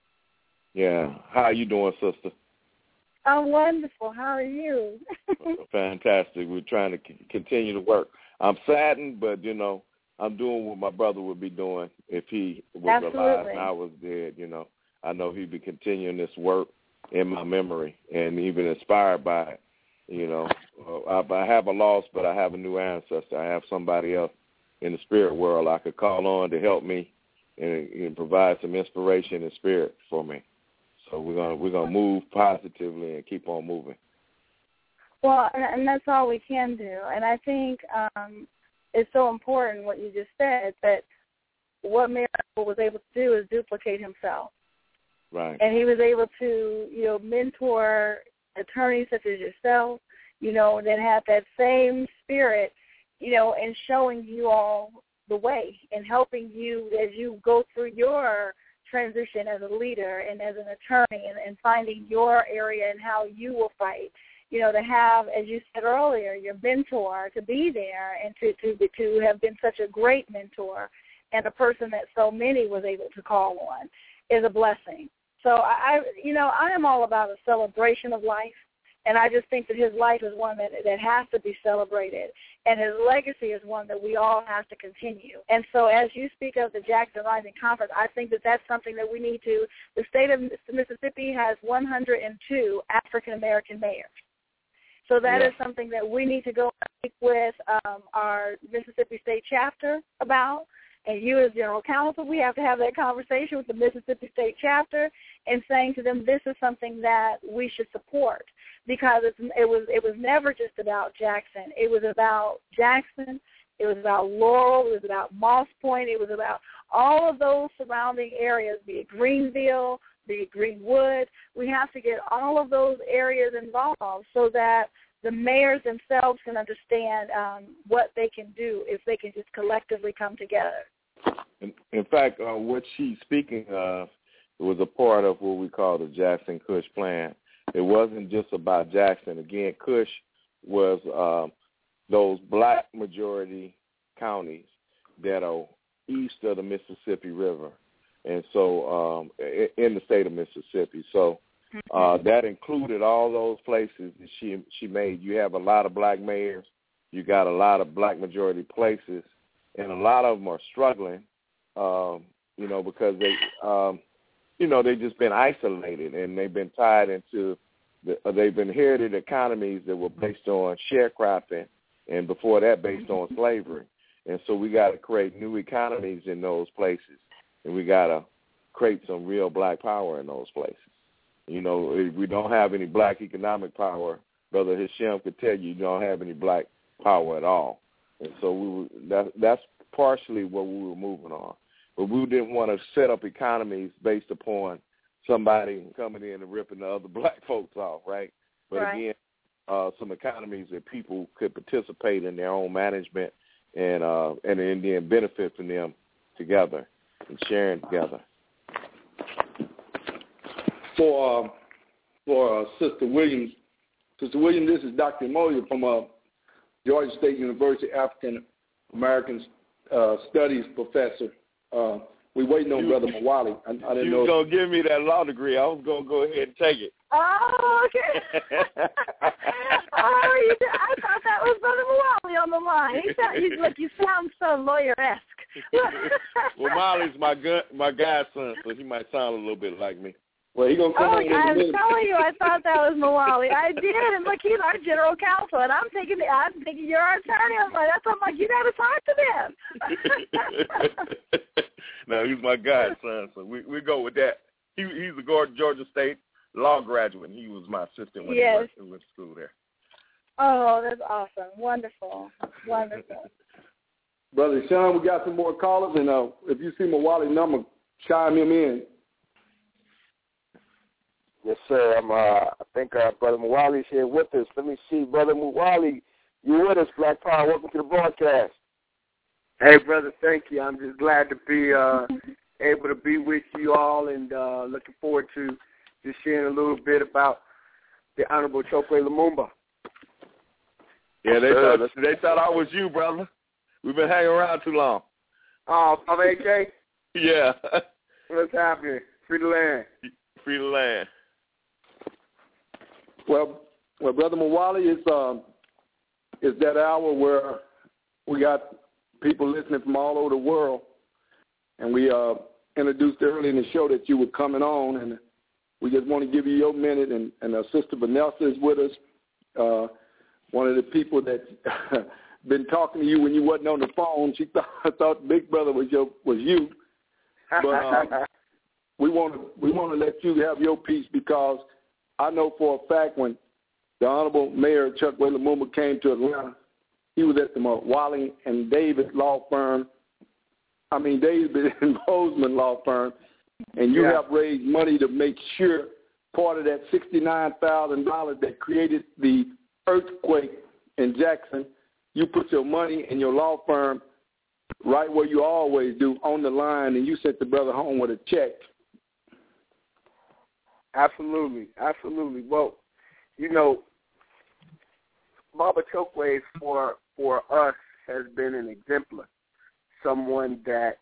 S11: Yeah. How are you doing, sister?
S8: I'm wonderful. How are you?
S11: Fantastic. We're trying to c- continue to work. I'm saddened, but, you know, I'm doing what my brother would be doing if he was
S8: Absolutely.
S11: alive and I was dead, you know. I know he'd be continuing this work in my memory and even inspired by it, you know. Uh, I, I have a loss, but I have a new ancestor. I have somebody else in the spirit world I could call on to help me and, and provide some inspiration and spirit for me. So we're gonna we're gonna move positively and keep on moving.
S8: Well, and, and that's all we can do. And I think um, it's so important what you just said, that what Miracle was able to do is duplicate himself.
S11: Right.
S8: And he was able to, you know, mentor attorneys such as yourself, you know, that have that same spirit, you know, and showing you all the way and helping you as you go through your transition as a leader and as an attorney and, and finding your area and how you will fight. You know, to have, as you said earlier, your mentor to be there and to, to, to have been such a great mentor and a person that so many was able to call on is a blessing. So, I, you know, I am all about a celebration of life, and I just think that his life is one that, that has to be celebrated, and his legacy is one that we all have to continue. And so as you speak of the Jackson Rising Conference, I think that that's something that we need to, the state of Mississippi has one hundred two African-American mayors. So that
S11: yeah.
S8: is something that we need to go and speak with um, our Mississippi State chapter about. And you as General Counsel, we have to have that conversation with the Mississippi State chapter and saying to them, this is something that we should support, because it's, it was it was never just about Jackson. It was about Jackson. It was about Laurel. It was about Moss Point. It was about all of those surrounding areas, be it Greenville, be it Greenwood. We have to get all of those areas involved so that the mayors themselves can understand um, what they can do if they can just collectively come together.
S11: In, in fact, uh, what she's speaking of was a part of what we call the Jackson Cush Plan. It wasn't just about Jackson. Again, Cush was uh, those black majority counties that are east of the Mississippi River, and so um, in the state of Mississippi. So uh, that included all those places that she she made. You have a lot of black mayors. You got a lot of black majority places, and a lot of them are struggling, um, you know, because they, um, you know, they've just been isolated and they've been tied into, the, uh, they've inherited economies that were based on sharecropping, and before that based on slavery. And so we got to create new economies in those places, and we got to create some real black power in those places. You know, if we don't have any black economic power, Brother Hashem could tell you you don't have any black power at all. And so we were, that, that's partially what we were moving on. But we didn't want to set up economies based upon somebody coming in and ripping the other black folks off, right? But
S8: right.
S11: again, uh, some economies that people could participate in their own management and uh, and then benefit from them together and sharing together.
S10: For uh, for uh, Sister Williams, Sister Williams, this is Doctor Moya from uh, Georgia State University, African American uh, Studies professor. Uh, we waiting on you, Brother Mawali. I, I didn't
S11: you
S10: know.
S11: You was gonna give me that law degree. I was gonna go ahead and take it.
S8: Oh, okay. oh, you did. I thought that was Brother Mawali on the line. He sound, he's like, you sound so lawyer-esque.
S11: Well, Molly's my gu- my godson, so he might sound a little bit like me.
S10: Well, he gonna come
S8: oh,
S10: on in
S8: I'm
S10: a minute.
S8: telling you, I thought that was Mawali. I did, and look, he's our general counsel, and I'm thinking, I'm thinking you're our attorney. I'm like, that's I'm like, you got to talk to them.
S11: No, he's my godson, so we we go with that. He he's a Georgia State law graduate. And he was my assistant when
S8: yes.
S11: he went to school there.
S8: Oh, that's awesome! Wonderful, wonderful.
S10: Brother Sean, we got some more callers, and uh, if you see Mawali's number, chime him in.
S6: Yes, sir. I'm. Uh, I think uh, Brother Mawali's here with us. Let me see, Brother Mawali, you with us? Black Power. Welcome to the broadcast.
S14: Hey, brother. Thank you. I'm just glad to be uh, able to be with you all, and uh, looking forward to just sharing a little bit about the Honorable Chokwe Lumumba.
S11: Yeah, they thought they thought I was you, brother. We've been hanging around too long.
S14: Oh, I'm A K?
S11: Yeah.
S14: What's happening? Free the land.
S11: Free the land.
S10: Well, well, Brother Mwali, it's um, it's that hour where we got people listening from all over the world, and we uh, introduced early in the show that you were coming on, and we just want to give you your minute. And, and our sister Vanessa is with us, uh, one of the people that been talking to you when you wasn't on the phone. She thought, thought Big Brother was your was you, but um, we want to we want to let you have your piece, because I know for a fact when the Honorable Mayor Chokwe Lumumba came to Atlanta, he was at the Wally and David law firm. I mean, David and Bozeman law firm, and you yeah. have raised money to make sure part of that sixty-nine thousand dollars that created the earthquake in Jackson, you put your money and your law firm right where you always do, on the line, and you sent the brother home with a check.
S14: Absolutely, absolutely. Well, you know, Baba Chokwe for for us has been an exemplar, someone that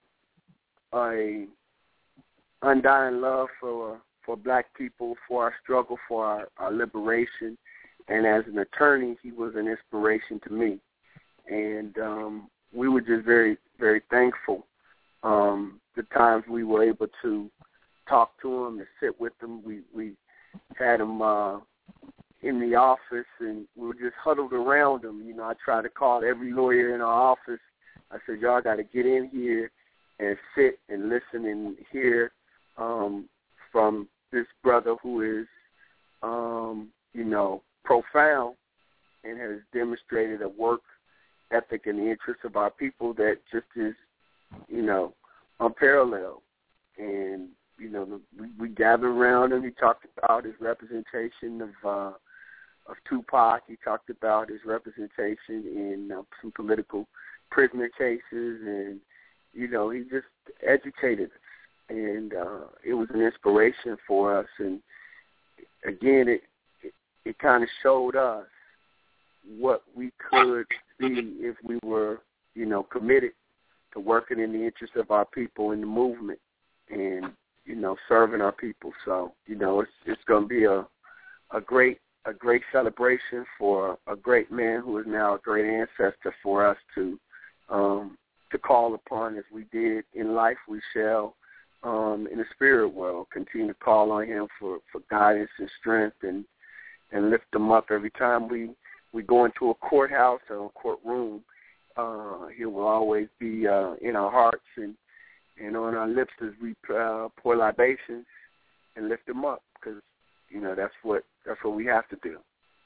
S14: a undying love for for black people, for our struggle, for our, our liberation, and as an attorney, he was an inspiration to me, and um, we were just very, very thankful um, the times we were able to talk to him and sit with him. We we had him uh, in the office, and we were just huddled around him. You know, I tried to call every lawyer in our office. I said, y'all got to get in here and sit and listen and hear um, from this brother who is, um, you know, profound and has demonstrated a work ethic in the interest of our people that just is, you know, unparalleled. And you know, we, we gathered around him. He talked about his representation of uh, of Tupac. He talked about his representation in uh, some political prisoner cases, and you know, he just educated us, and uh, it was an inspiration for us. And again, it it, it kind of showed us what we could be if we were, you know, committed to working in the interest of our people in the movement, and you know, serving our people. So, you know, it's it's going to be a a great a great celebration for a great man who is now a great ancestor for us to um, to call upon as we did in life. We shall um, in the spirit world continue to call on him for, for guidance and strength, and and lift him up every time we, we go into a courthouse or a courtroom. Uh, he will always be uh, in our hearts and and on our lips as we uh, pour libations and lift them up, because you know that's what that's what we have to do.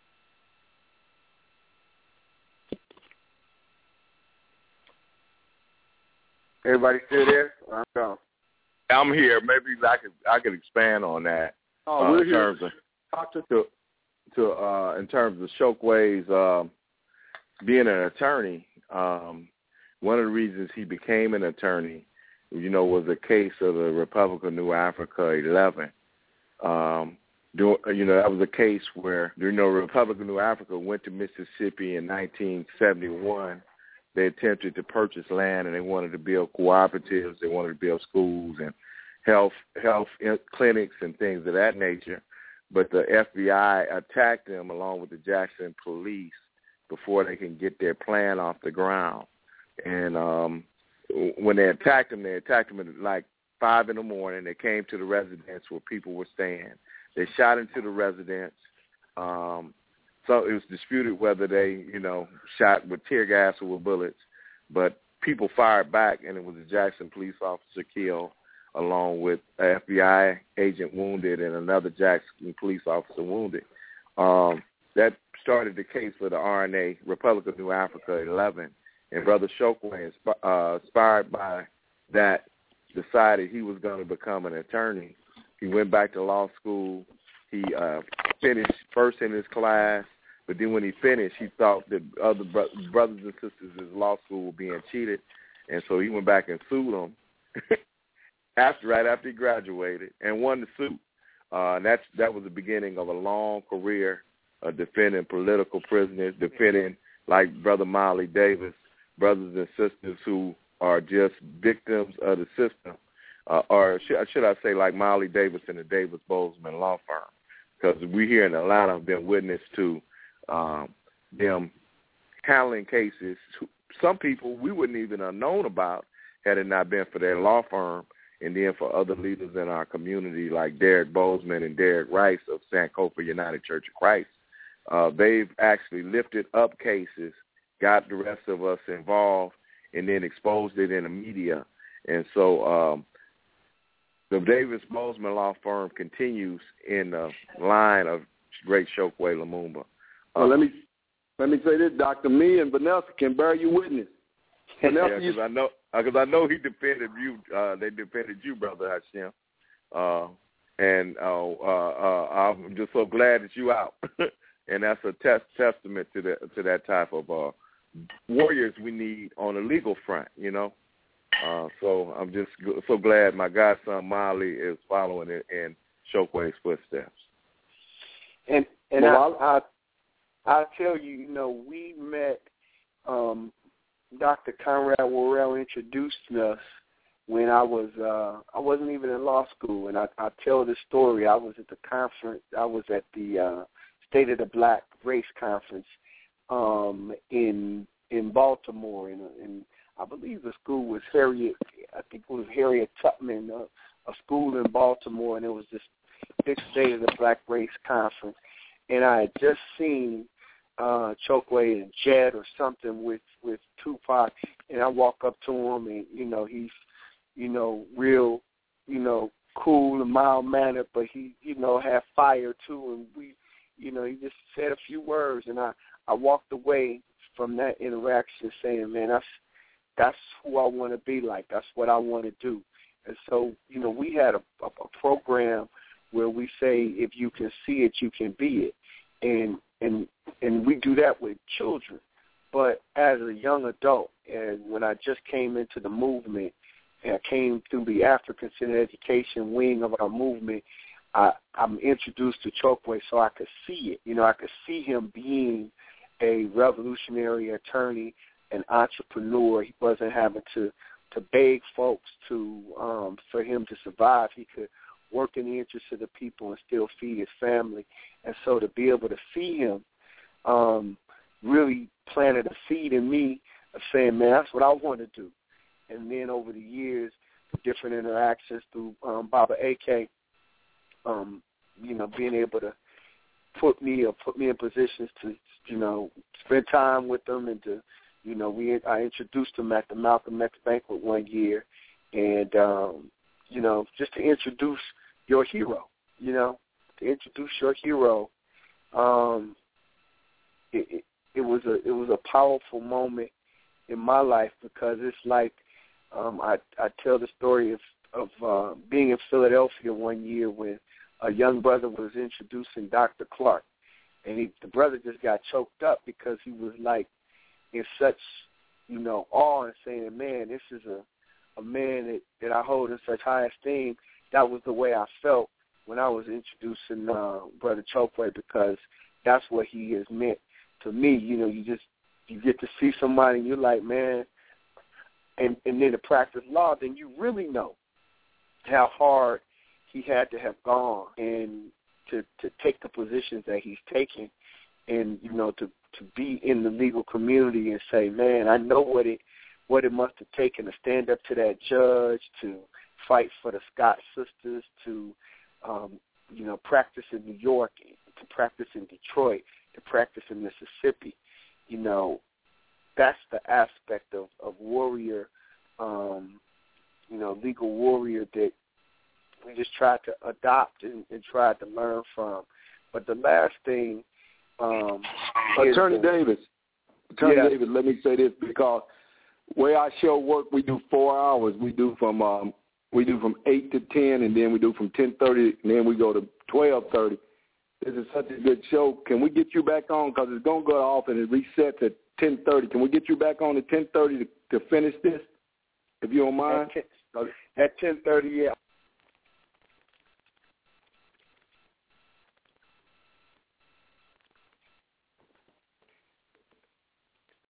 S14: Everybody still there? I'm gone.
S11: I'm here. Maybe I could I could expand on that.
S10: Oh,
S11: uh,
S10: we're
S11: in
S10: here.
S11: terms of, to to uh, in terms of Chokwe's uh, being an attorney. Um, one of the reasons he became an attorney, you know, was a case of the Republic of New Africa eleven. Um, do, you know, that was a case where, you know, the Republic of New Africa went to Mississippi in nineteen seventy-one. They attempted to purchase land, and they wanted to build cooperatives. They wanted to build schools and health health clinics and things of that nature. But the F B I attacked them along with the Jackson police before they can get their plan off the ground. And um, when they attacked them, they attacked them at like five in the morning. They came to the residence where people were staying. They shot into the residence. Um, so it was disputed whether they, you know, shot with tear gas or with bullets. But people fired back, and it was a Jackson police officer killed, along with an F B I agent wounded and another Jackson police officer wounded. Um, that started the case for the R N A, Republic of New Africa eleven. And Brother Chokwe, uh, inspired by that, decided he was going to become an attorney. He went back to law school. He uh, finished first in his class, but then when he finished, he thought that other bro- brothers and sisters in his law school were being cheated, and so he went back and sued them after right after he graduated and won the suit. Uh, and that's that was the beginning of a long career of defending political prisoners, defending, like Brother Molly Davis, brothers and sisters who are just victims of the system, uh, or should, should I say like Molly Davis and the Davis Bozeman law firm, because we here in Atlanta have been witness to um, them handling cases. Some people we wouldn't even have known about had it not been for their law firm, and then for other leaders in our community like Derek Bozeman and Derek Rice of Sankofa United Church of Christ. Uh, they've actually lifted up cases, got the rest of us involved, and then exposed it in the media. And so um, the Davis Bozeman law firm continues in the line of great Chokwe Lumumba. Uh,
S10: well, let me let me say this, Doctor Me and Vanessa can bear you witness.
S11: Vanessa, because yeah, I know because I know he defended you. Uh, they defended you, Brother Hashem. Uh, and uh, uh, uh, I'm just so glad that you out. And that's a test, testament to the, to that type of uh, warriors we need on the legal front, you know. Uh, so I'm just so glad my godson Molly is following in, in Chokwe's footsteps.
S14: And and well, I, I I tell you, you know, we met. Um, Doctor Conrad Worrell introduced us when I was uh, I wasn't even in law school, and I, I tell this story. I was at the conference. I was at the uh, State of the Black Race Conference um, in in Baltimore, and, and I believe the school was Harriet. I think it was Harriet Tubman, uh, a school in Baltimore, and it was this big State of the Black Race Conference, and I had just seen uh, Chokwe and Jet or something with, with Tupac, and I walk up to him, and you know he's you know real you know cool and mild mannered, but he you know had fire too, and we. You know, he just said a few words, and I, I walked away from that interaction saying, man, that's that's who I want to be like. That's what I want to do. And so, you know, we had a, a, a program where we say, if you can see it, you can be it. And and and we do that with children. But as a young adult, and when I just came into the movement, and I came through the African-centered education wing of our movement, I, I'm introduced to Chokwe so I could see it. You know, I could see him being a revolutionary attorney, an entrepreneur. He wasn't having to, to beg folks to um, for him to survive. He could work in the interest of the people and still feed his family. And so to be able to see him um, really planted a seed in me of saying, man, that's what I want to do. And then over the years, different interactions through um, Baba A K, Um, you know, being able to put me or put me in positions to, you know, spend time with them and to, you know, we I introduced them at the Malcolm X banquet one year, and um, you know, just to introduce your hero, you know, to introduce your hero. Um, it, it, it was a it was a powerful moment in my life because it's like um, I I tell the story of of uh, being in Philadelphia one year when a young brother was introducing Doctor Clark, and he, the brother just got choked up because he was like in such, you know, awe and saying, man, this is a, a man that, that I hold in such high esteem. That was the way I felt when I was introducing uh, Brother Chokwe, because that's what he has meant to me. You know, you just, you get to see somebody and you're like, man, and, and then to practice law, then you really know how hard he had to have gone and to, to take the positions that he's taking, and, you know, to, to be in the legal community and say, man, I know what it what it must have taken to stand up to that judge, to fight for the Scott sisters, to, um, you know, practice in New York, to practice in Detroit, to practice in Mississippi. You know, that's the aspect of, of warrior, um, you know, legal warrior that we just tried to adopt and, and tried to learn from. But the last thing, um,
S10: Attorney
S14: the,
S10: Davis, Attorney
S14: yeah.
S10: Davis, let me say this, because where our show work, we do four hours. We do from um, we do from eight to ten, and then we do from ten thirty, and then we go to twelve thirty. This is such a good show. Can we get you back on, because it's gonna go off and it resets at ten thirty? Can we get you back on at ten thirty to, to finish this, if you don't mind?
S14: At ten thirty, yeah.